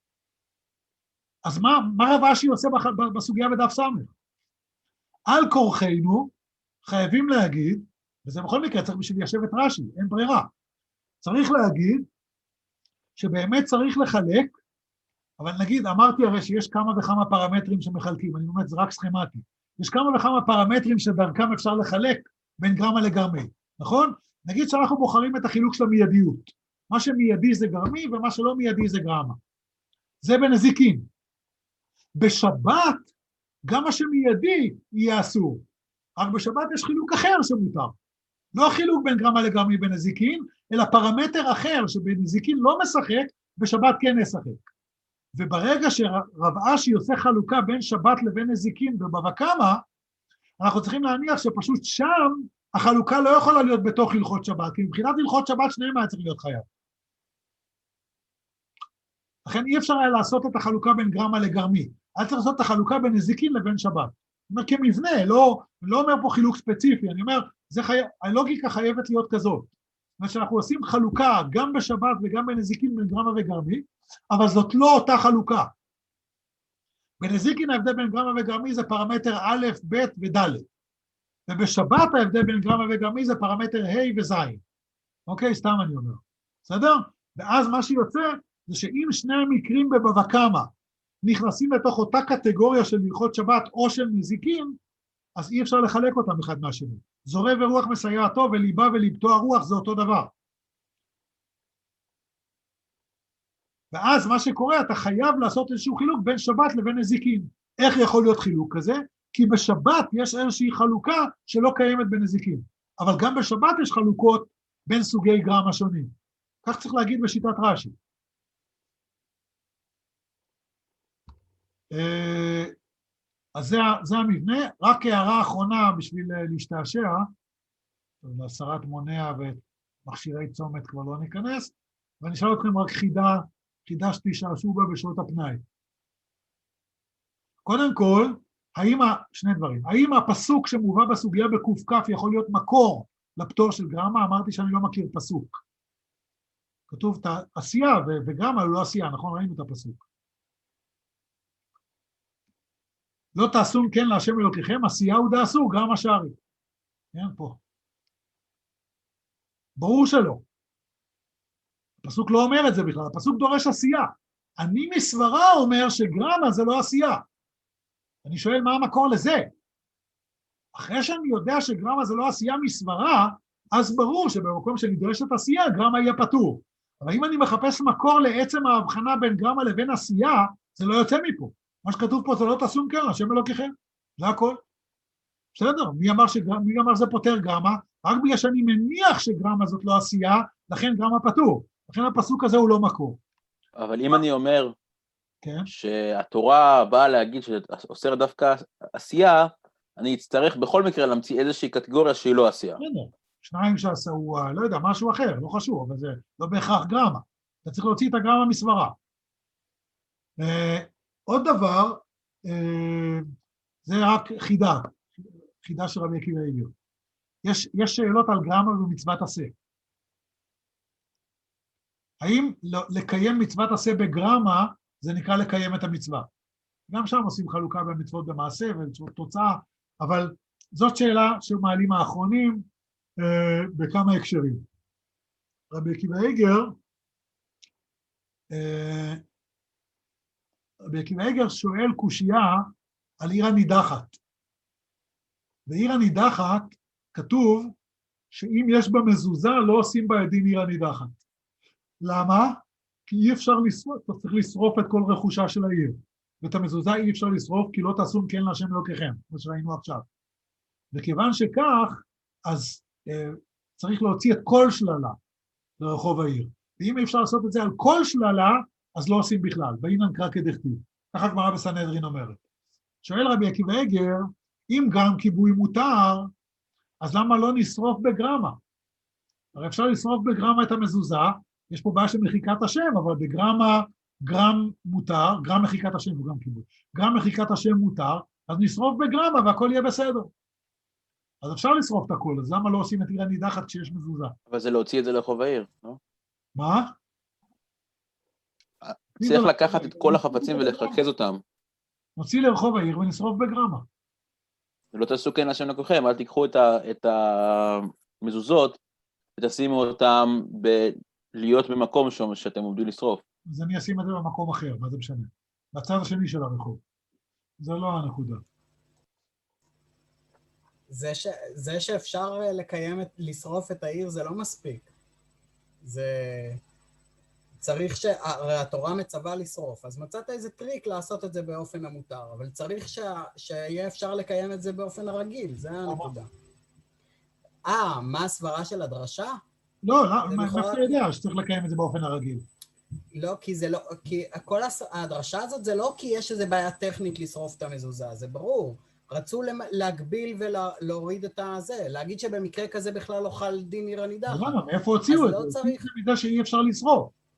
אז מה, מה רב אשי עושה בסוגיה בדף סמך? על כורחנו חייבים להגיד, וזה בכל מקרה צריך בשביל ליישב את רש"י, אין ברירה, צריך להגיד שבאמת צריך לחלק, אבל נגיד, אמרתי הרי שיש כמה וכמה פרמטרים שמחלקים, אני אומר, זה רק סכמטי, יש כמה וכמה פרמטרים שדרכם אפשר לחלק בין גרמה לגרמי, נכון? נגיד שאנחנו בוחרים את החילוק של המיידיות, מה שמיידי זה גרמי ומה שלא מיידי זה גרמה, זה בנזיקין. בשבת, גם מה שמיידי יהיה אסור, רק בשבת יש חילוק אחר שמותר, לא החילוק בין גרמה לגרמי בנזיקין, אלא פרמטר אחר שבנזיקין לא משחק, בשבת כן נשחק. וברגע שרב אשי עושה חלוקה בין שבת לבין נזיקין ובבא קמא, אנחנו צריכים להניח שפשוט שם החלוקה לא יכולה להיות בתוך הלכות שבת, כי מבחינת הלכות שבת שניהם היה צריך להיות חייב. לכן אי אפשר היה לעשות את החלוקה בין גרמה לגרמי, היה צריך לעשות את החלוקה בין נזיקין לבין שבת. זאת אומרת, כמבנה, לא, לא אומר פה חילוק ספציפי, אני אומר, זה חי... הלוגיקה חייבת להיות כזאת. מה שאנחנו עושים חלוקה גם בשבת וגם בנזיקין בין גרמה וגרמי, אבל זאת לא אותה חלוקה. בנזיקין ההבדל בין גרמה וגרמי זה פרמטר א', ב' וד', ובשבת ההבדל בין גרמה וגרמי זה פרמטר ה' וז'. אוקיי, סתם אני אומר. בסדר? ואז מה שיוצא זה שאם שני המקרים בבבא קמא נכנסים לתוך אותה קטגוריה של הלכות שבת או של נזיקין, אז אי אפשר לחלק אותם אחד מהשני. זורע ורוח מסייעתו וליבה וליבתו הרוח זה אותו דבר. ואז מה שקורה, אתה חייב לעשות איזשהו חילוק בין שבת לבין נזיקין. איך יכול להיות חילוק כזה? כי בשבת יש איזושהי חלוקה שלא קיימת בנזיקין. אבל גם בשבת יש חלוקות בין סוגי גרם השונים. כך צריך להגיד בשיטת רש"י. אז זה, זה המבנה. רק הערה אחרונה בשביל להשתעשע, להסרת מונע ומכשירי צומת כבר לא ניכנס, ואני אשאל אתכם רק חידה, חידה שתשעשעו בה בשעות הפנאי. קודם כל, האם, שני דברים, האם הפסוק שמובא בסוגיה בק"כ יכול להיות מקור לפטור של גרמה? אמרתי שאני לא מכיר פסוק. כתוב עשייה וגרמה הוא לא עשייה, נכון? ראינו את הפסוק. לא תעשון כן להשם אלוקיכם, עשייה הוא דעשו, גרמה שערי. כן, פה. ברור שלא. הפסוק לא אומר את זה בכלל, הפסוק דורש עשייה. אני מסברה אומר שגרמה זה לא עשייה. אני שואל מה המקור לזה? אחרי שאני יודע שגרמה זה לא עשייה מסברה, אז ברור שבמקום שנדרשת עשייה, גרמה יהיה פטור. אבל אם אני מחפש מקור לעצם ההבחנה בין גרמה לבין עשייה, זה לא יוצא מפה. מה שכתוב פה זה לא תעשון כן, השם אלוקיכם. זה הכל. בסדר, מי אמר, שגרמה, מי אמר זה פותר גרמה? רק בגלל שאני מניח שגרמה זאת לא עשייה, לכן גרמה פטור. לכן הפסוק הזה הוא לא מקור. אבל אם אני אומר כן? שהתורה באה להגיד שאוסר דווקא עשייה, אני אצטרך בכל מקרה להמציא איזושהי קטגוריה שהיא לא עשייה. שניים שעשו, לא יודע, משהו אחר, לא חשוב, אבל זה לא בהכרח גרמה. אתה צריך להוציא את הגרמה מסברה. עוד דבר, זה רק חידה, חידה של רבי עקיבא איגר. יש, יש שאלות על גרמה ומצוות עשה. האם לקיים מצוות עשה בגרמה, זה נקרא לקיים את המצווה? גם שם עושים חלוקה בין מצוות במעשה ומצוות תוצאה, אבל זאת שאלה שמעלים האחרונים אה, בכמה הקשרים. רבי עקיבא איגר, אה, רבי עקיבא איגר שואל קושייה על עיר הנידחת. בעיר הנידחת כתוב שאם יש בה מזוזה לא עושים בה דין עיר הנידחת. למה? כי אי אפשר לשרוף, אתה צריך לשרוף את כל רכושה של העיר. ואת המזוזה אי אפשר לשרוף כי לא תעשון כן להשם אלוקיכם, כמו שראינו עכשיו. וכיוון שכך, אז אה, צריך להוציא את כל שללה לרחוב העיר. ואם אי אפשר לעשות את זה על כל שללה, אז לא עושים בכלל. באינן קרא כדכתיב. ככה גמרא בסנהדרין אומרת. שואל רבי עקיבא איגר, אם גם כיבוי מותר, אז למה לא נשרוף בגרמה? הרי אפשר לשרוף בגרמה את המזוזה, יש פה בעיה של מחיקת השם, אבל בגרמה גרם מותר, גרם מחיקת השם וגם כיבוי, גרם מחיקת השם מותר, אז נשרוף בגרמה והכל יהיה בסדר. אז אפשר לשרוף את הכל, אז למה לא עושים את עיר הנידחת כשיש מזוזה? אבל זה להוציא את זה לרחוב העיר, לא? מה? צריך לקחת את כל החפצים ולרכז אותם. נוציא לרחוב העיר ונשרוף בגרמה. ולא תעשו כן להשם אלוקיכם, אל תיקחו את המזוזות ותשימו אותם להיות במקום שם שאתם עומדים לשרוף. אז אני אשים את זה במקום אחר, מה זה משנה? בצד השני של הרחוב. זה לא הנקודה. זה, ש... זה שאפשר לקיים, את... לשרוף את העיר זה לא מספיק. זה... צריך ש... הרי התורה מצווה לשרוף, אז מצאת איזה טריק לעשות את זה באופן המותר, אבל צריך ש... שיהיה אפשר לקיים את זה באופן הרגיל, זה הנקודה. אה, מה הסברה של הדרשה? לא, לא, מה אתה יודע שצריך לקיים את זה באופן הרגיל? לא, כי זה לא, כי כל הדרשה הזאת זה לא כי יש איזו בעיה טכנית לשרוף את המזוזה, זה ברור. רצו להגביל ולהוריד את הזה, להגיד שבמקרה כזה בכלל לא חל דין עיר הנידחת. למה? מאיפה הוציאו את זה? אז לא צריך... זה מידה שאי אפשר לשרוף.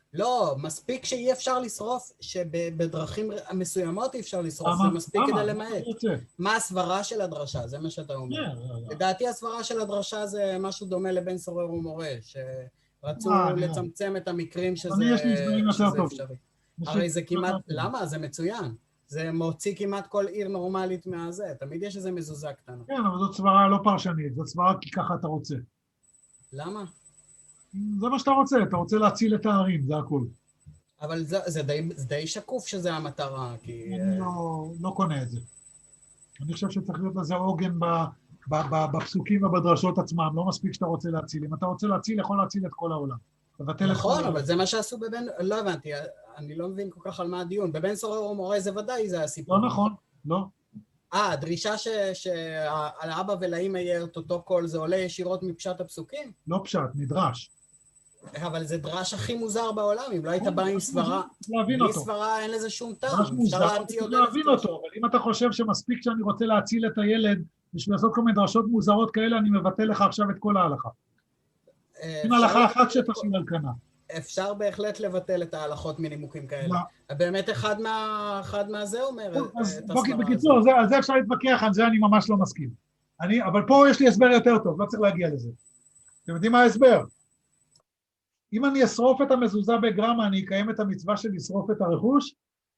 לא, מספיק שאי אפשר לשרוף, שבדרכים מסוימות אי אפשר לשרוף, זה מספיק כדי למעט. מה הסברה של הדרשה? זה מה שאתה אומר. לדעתי הסברה של הדרשה זה משהו דומה לבן סורר ומורה, שרצו לצמצם את המקרים שזה אפשרי. הרי זה כמעט, למה? זה מצוין. זה מוציא כמעט כל עיר נורמלית מהזה, תמיד יש איזה מזוזה קטנה. כן, אבל זאת סברה לא פרשנית, זאת סברה כי ככה אתה רוצה. למה? זה מה שאתה רוצה, אתה רוצה להציל את הערים, זה הכל. אבל זה, זה, די, זה די שקוף שזה המטרה, כי... אני לא, לא קונה את זה. אני חושב שצריך להיות לזה עוגן ב, ב, ב, בפסוקים ובדרשות עצמם, לא מספיק שאתה רוצה להציל. אם אתה רוצה להציל, יכול להציל את כל העולם. נכון, אבל זה מה שעשו בבן... לא הבנתי, אני לא מבין כל כך על מה הדיון. בבן סורר ומורה זה ודאי, זה הסיפור. לא נכון, לא. אה, הדרישה שעל האבא ולאמא יהיה את אותו קול, זה עולה ישירות מפשט הפסוקים? לא פשט, מדרש. אבל זה דרש הכי מוזר בעולם, אם לא היית בא עם סברה. בלי סברה אין לזה שום טעם. אפשר להמציא עוד להבין אותו, אבל אם אתה חושב שמספיק שאני רוצה להציל את הילד, בשביל לעשות כל מיני דרשות מוזרות כאלה, אני מבטל לך עכשיו את כל ההלכה. אין הלכה אחת שתשאיר על כנה. אפשר בהחלט לבטל את ההלכות מנימוקים כאלה. באמת אחד מה, אחד מהזה אומר את הסברה. בקיצור, על זה אפשר להתווכח, על זה אני ממש לא מסכים. אבל פה יש לי הסבר יותר טוב, לא צריך להגיע לזה. אתם יודעים מה ההסבר? אם אני אשרוף את המזוזה בגרמה, אני אקיים את המצווה של לשרוף את הרכוש?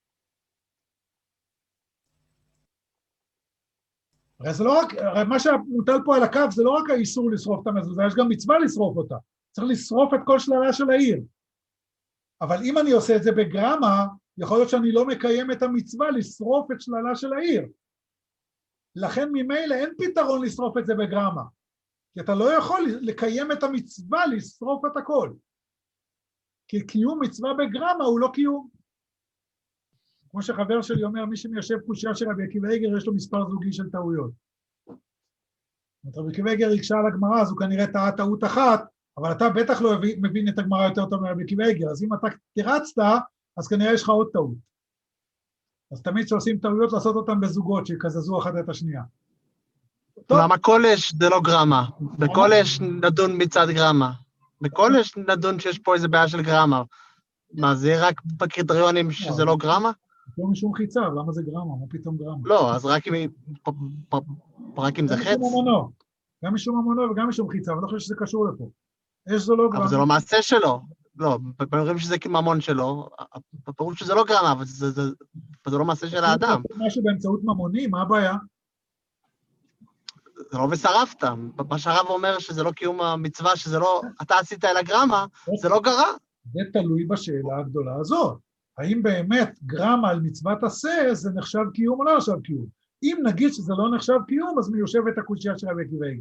הרי זה לא רק, הרי מה שמוטל פה על הקו זה לא רק האיסור לשרוף את המזוזה, יש גם מצווה לשרוף אותה. צריך לשרוף את כל שללה של העיר. אבל אם אני עושה את זה בגרמה, יכול להיות שאני לא מקיים את המצווה לשרוף את שללה של העיר. לכן ממילא אין פתרון לשרוף את זה בגרמה. כי אתה לא יכול לקיים את המצווה לשרוף את הכל. כי קיום מצווה בגרמה הוא לא קיום. כמו שחבר שלי אומר, מי שמיישב קושיה של רבי עקיבא איגר, יש לו מספר זוגי של טעויות. רבי עקיבא איגר יקשה על הגמרא, אז הוא כנראה טעה טעות אחת, אבל אתה בטח לא מבין את הגמרא יותר טוב מרבי עקיבא איגר, אז אם אתה תרצת, אז כנראה יש לך עוד טעות. אז תמיד שעושים טעויות, לעשות אותם בזוגות, שיקזזו אחת את השנייה. למה קולש זה לא גרמה? בקולש נדון מצד גרמה. בקולש נדון שיש פה איזה בעיה של גרמה. מה, זה רק בקריטריונים שזה לא גרמה? לא משום חיצה, למה זה גרמה? מה פתאום גרמה? לא, אז רק אם זה חץ? גם משום המונו וגם משום חיצה, אבל אני חושב שזה קשור לפה. יש זה לא גרמה. אבל זה לא מעשה שלו. לא, אומרים שזה ממון שלו, בפירוש שזה לא גרמה, אבל זה לא מעשה של האדם. משהו באמצעות ממוני, מה הבעיה? זה לא ושרפת. מה שהרב אומר שזה לא קיום המצווה, שזה לא, אתה עשית אל הגרמה, זה לא גרה. זה תלוי בשאלה הגדולה הזאת. האם באמת גרמה על מצוות עשה, זה נחשב קיום או לא נחשב קיום? אם נגיד שזה לא נחשב קיום, אז מיושבת הקושיה של רבי עקיבא איגר.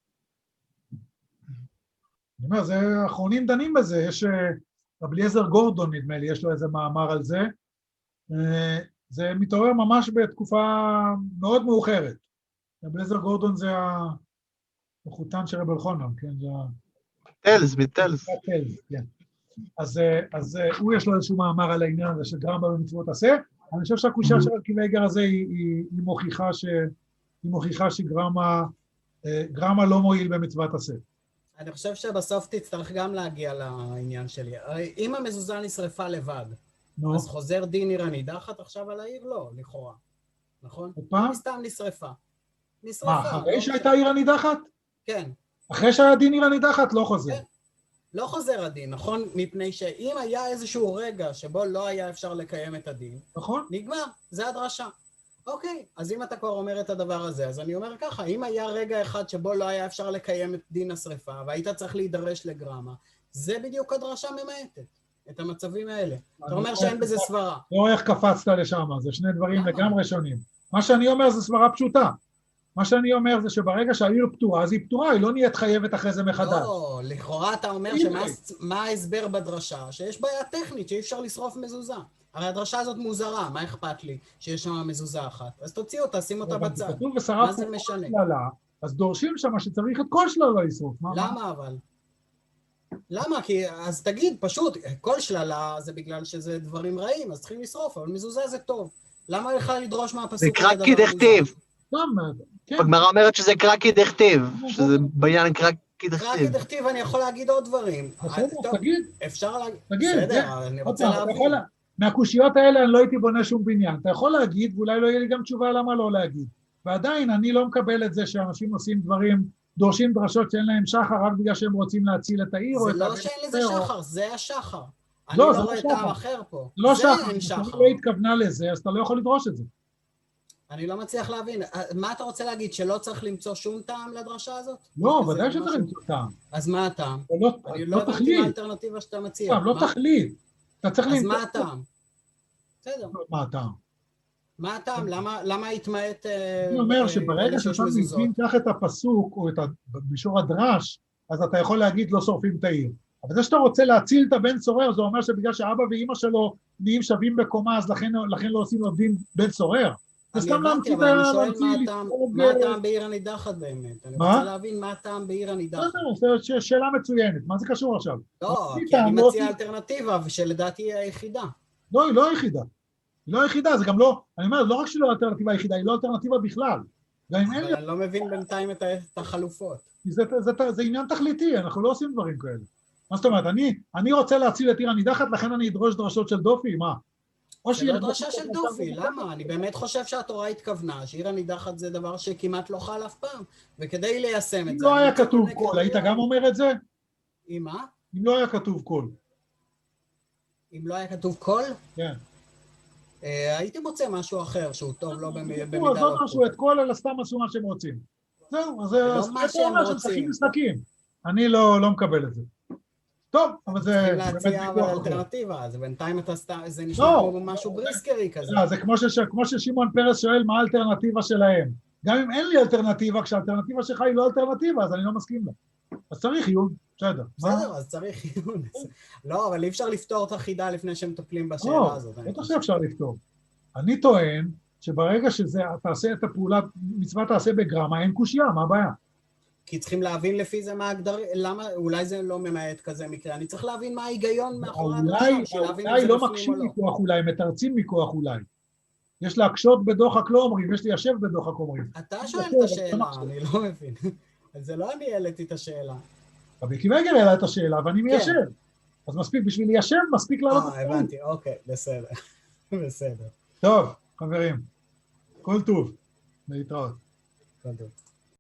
אני אומר, זה, האחרונים דנים בזה, יש רבי אליעזר גורדון, נדמה לי, יש לו איזה מאמר על זה, זה מתעורר ממש בתקופה מאוד מאוחרת. רבי אליעזר גורדון זה החותן של רבי אלחנן, כן? זה טלס, מטלס. טלס, כן. אז, אז הוא יש לו איזשהו מאמר על העניין הזה של גרמה במצוות עשה. אני חושב שהקושיה של רבי עקיבא איגר הזה היא, היא, היא מוכיחה ש, היא מוכיחה שגרמה גרמה לא מועיל במצוות עשה. אני חושב שבסוף תצטרך גם להגיע לעניין שלי. הרי אם המזוזה נשרפה לבד, no. אז חוזר דין עיר הנידחת עכשיו על העיר? לא, לכאורה. נכון? פעם? סתם נשרפה. נשרפה. מה, אחרי לא שהייתה עיר הנידחת? כן. אחרי שהיה דין עיר הנידחת, לא חוזר. כן. לא חוזר הדין, נכון? מפני שאם היה איזשהו רגע שבו לא היה אפשר לקיים את הדין, נכון. נגמר, זה הדרשה. אוקיי, אז אם אתה כבר אומר את הדבר הזה, אז אני אומר ככה, אם היה רגע אחד שבו לא היה אפשר לקיים את דין השריפה, והיית צריך להידרש לגרמה, זה בדיוק הדרשה ממעטת, את המצבים האלה. אתה אומר שאין בזה סברה. לא איך קפצת לשם, זה שני דברים לגמרי שונים. מה שאני אומר זה סברה פשוטה. מה שאני אומר זה שברגע שהעיר פתורה, אז היא פתורה, היא לא נהיית חייבת אחרי זה מחדש. לא, לכאורה אתה אומר שמה ההסבר בדרשה? שיש בעיה טכנית, שאי אפשר לשרוף מזוזה. הרי הדרשה הזאת מוזרה, מה אכפת לי שיש שם מזוזה אחת? אז תוציא אותה, שים אותה בצד. מה זה משנה? אז דורשים שם שצריך את כל שללה לשרוף. למה אבל? למה? כי אז תגיד, פשוט, כל שללה זה בגלל שזה דברים רעים, אז צריכים לשרוף, אבל מזוזה זה טוב. למה לך לדרוש מהפסוק? זה קרא כדכתיב. בגמרא אומרת שזה קרא כדכתיב, שזה בעניין כדכתיב. רק כדכתיב אני יכול להגיד עוד דברים. בסדר, טוב, תגיד. אפשר להגיד, תגיד, בסדר, זה- אני עוד רוצה פעם, אתה להבין. יכול לה- מהקושיות האלה אני לא הייתי בונה שום בניין. אתה יכול להגיד, ואולי לא יהיה לי גם תשובה למה לא להגיד. ועדיין אני לא מקבל את זה שאנשים עושים דברים, דורשים דרשות שאין להם שחר רק בגלל שהם רוצים להציל את העיר. או זה את לא הבן שאין לזה ספר, או- שחר, זה השחר. אני לא, לא זה לא רואה שחר. טעם אחר פה. זה לא זה שחר, אין אם שחר. היא לא התכוונה לזה, אז אתה לא יכול לדרוש את זה. אני לא מצליח להבין. מה אתה רוצה להגיד? שלא צריך למצוא שום טעם לדרשה הזאת? לא, כזה ודאי שצריך משהו? למצוא טעם. אז מה הטעם? אבל לא- אני לא לא הבנתי מה תכלית. האלטרנטיבה שאתה מציע. לא, לא מה- תכלית. אתה צריך אז למצוא... מה הטעם? בסדר. מה הטעם? מה הטעם? למה למה התמעט... אה, אני אומר אה, שברגע בזה שיש שאתה מזוזות? מבין כך את הפסוק, או את ה- במישור הדרש, אז אתה יכול להגיד לא שורפים את העיר. אבל זה שאתה רוצה להציל את הבן סורר, זה אומר שבגלל שאבא ואימא שלו נהיים שווים בקומה, אז לכן, לכן לא עושים לו דין בן סורר. זה אני סתם הבנתי, להמציא את אבל אני ה... שואל להמציא, מה הטעם- לפרוג, מה אה, הטעם בעיר הנידחת באמת. אני מה? רוצה להבין מה הטעם בעיר הנידחת. בסדר, זו שאלה מצוינת, מה זה קשור עכשיו? לא, עשית, כי אני לא מציע עשית. אלטרנטיבה, ושלדעתי היא היחידה. לא, היא לא היחידה. היא לא היחידה, זה גם לא, אני אומר, לא רק שהיא לא האלטרנטיבה היחידה, היא לא אלטרנטיבה בכלל. גם אם אין לי, אבל אני לא מבין בינתיים את ה- את החלופות. זה, זה, זה, זה עניין תכליתי, אנחנו לא עושים דברים כאלה. מה זאת אומרת, אני, אני רוצה להציל את עיר הנידחת, לכן אני אדרוש דרשות של דופי, מה? או זה שיהיה לא דרשות דרשה של דופי, למה? אני באמת חושב שהתורה התכוונה, שעיר הנידחת זה דבר שכמעט לא חל אף פעם, וכדי ליישם אם את זה... לא אני היה רוצה כתוב כל מיני קול, היית קריטריונים. גם אומר את זה? אם מה? אם לא היה כתוב קול, אם לא היה כתוב קול, כן. אה, הייתי מוצא משהו אחר שהוא טוב לא במ- תראו, במידה אז לא לא משהו את קול, אלא סתם עשו מה שהם רוצים. זהו, אז זה לא מה שהם אומר רוצים. שמשחקים משחקים. אני לא לא מקבל את זה. טוב, אבל זה צריכים באמת להציע אבל ויכוח אחר. אלטרנטיבה, אז בינתיים אתה סתם, זה נשמע לא. כמו משהו בריסקרי כזה. לא, זה כמו ש- כמו ששמעון פרס שואל מה האלטרנטיבה שלהם. גם אם אין לי אלטרנטיבה, כשהאלטרנטיבה שלך היא לא אלטרנטיבה, אז אני לא מסכים לה. אז צריך עיון, בסדר. מה? בסדר, אז צריך עיון. לא, אבל אי אפשר לפתור את החידה לפני שמטפלים בשאלה לא, הזאת. אני בטח חושב. שאפשר לפתור. אני טוען שברגע שזה, תעשה את הפעולה, מצווה תעשה בגרמה, אין קושייה, מה הבעיה? כי צריכים להבין לפי זה מה הגדר... למה, אולי זה לא ממעט כזה מקרה. אני צריך להבין מה ההיגיון מאחורי אולי, הדרשה, בשביל להבין אם אולי זה לא בפנים מקשים או לא. מכוח אולי, מתרצים מכוח אולי. יש להקשות בדוחק לא אומרים, יש ליישב בדוחק אומרים. אתה שואל בסדר, את השאלה, אתה אני לא מבין. אז זה לא אני העליתי את השאלה. רבי קיבגר העלה את השאלה ואני כן. מיישב. אז מספיק, בשביל ליישב, מספיק לעלות את אה, הבנתי, אוקיי, בסדר. בסדר. טוב, חברים, כל טוב, להתראות. כל טוב.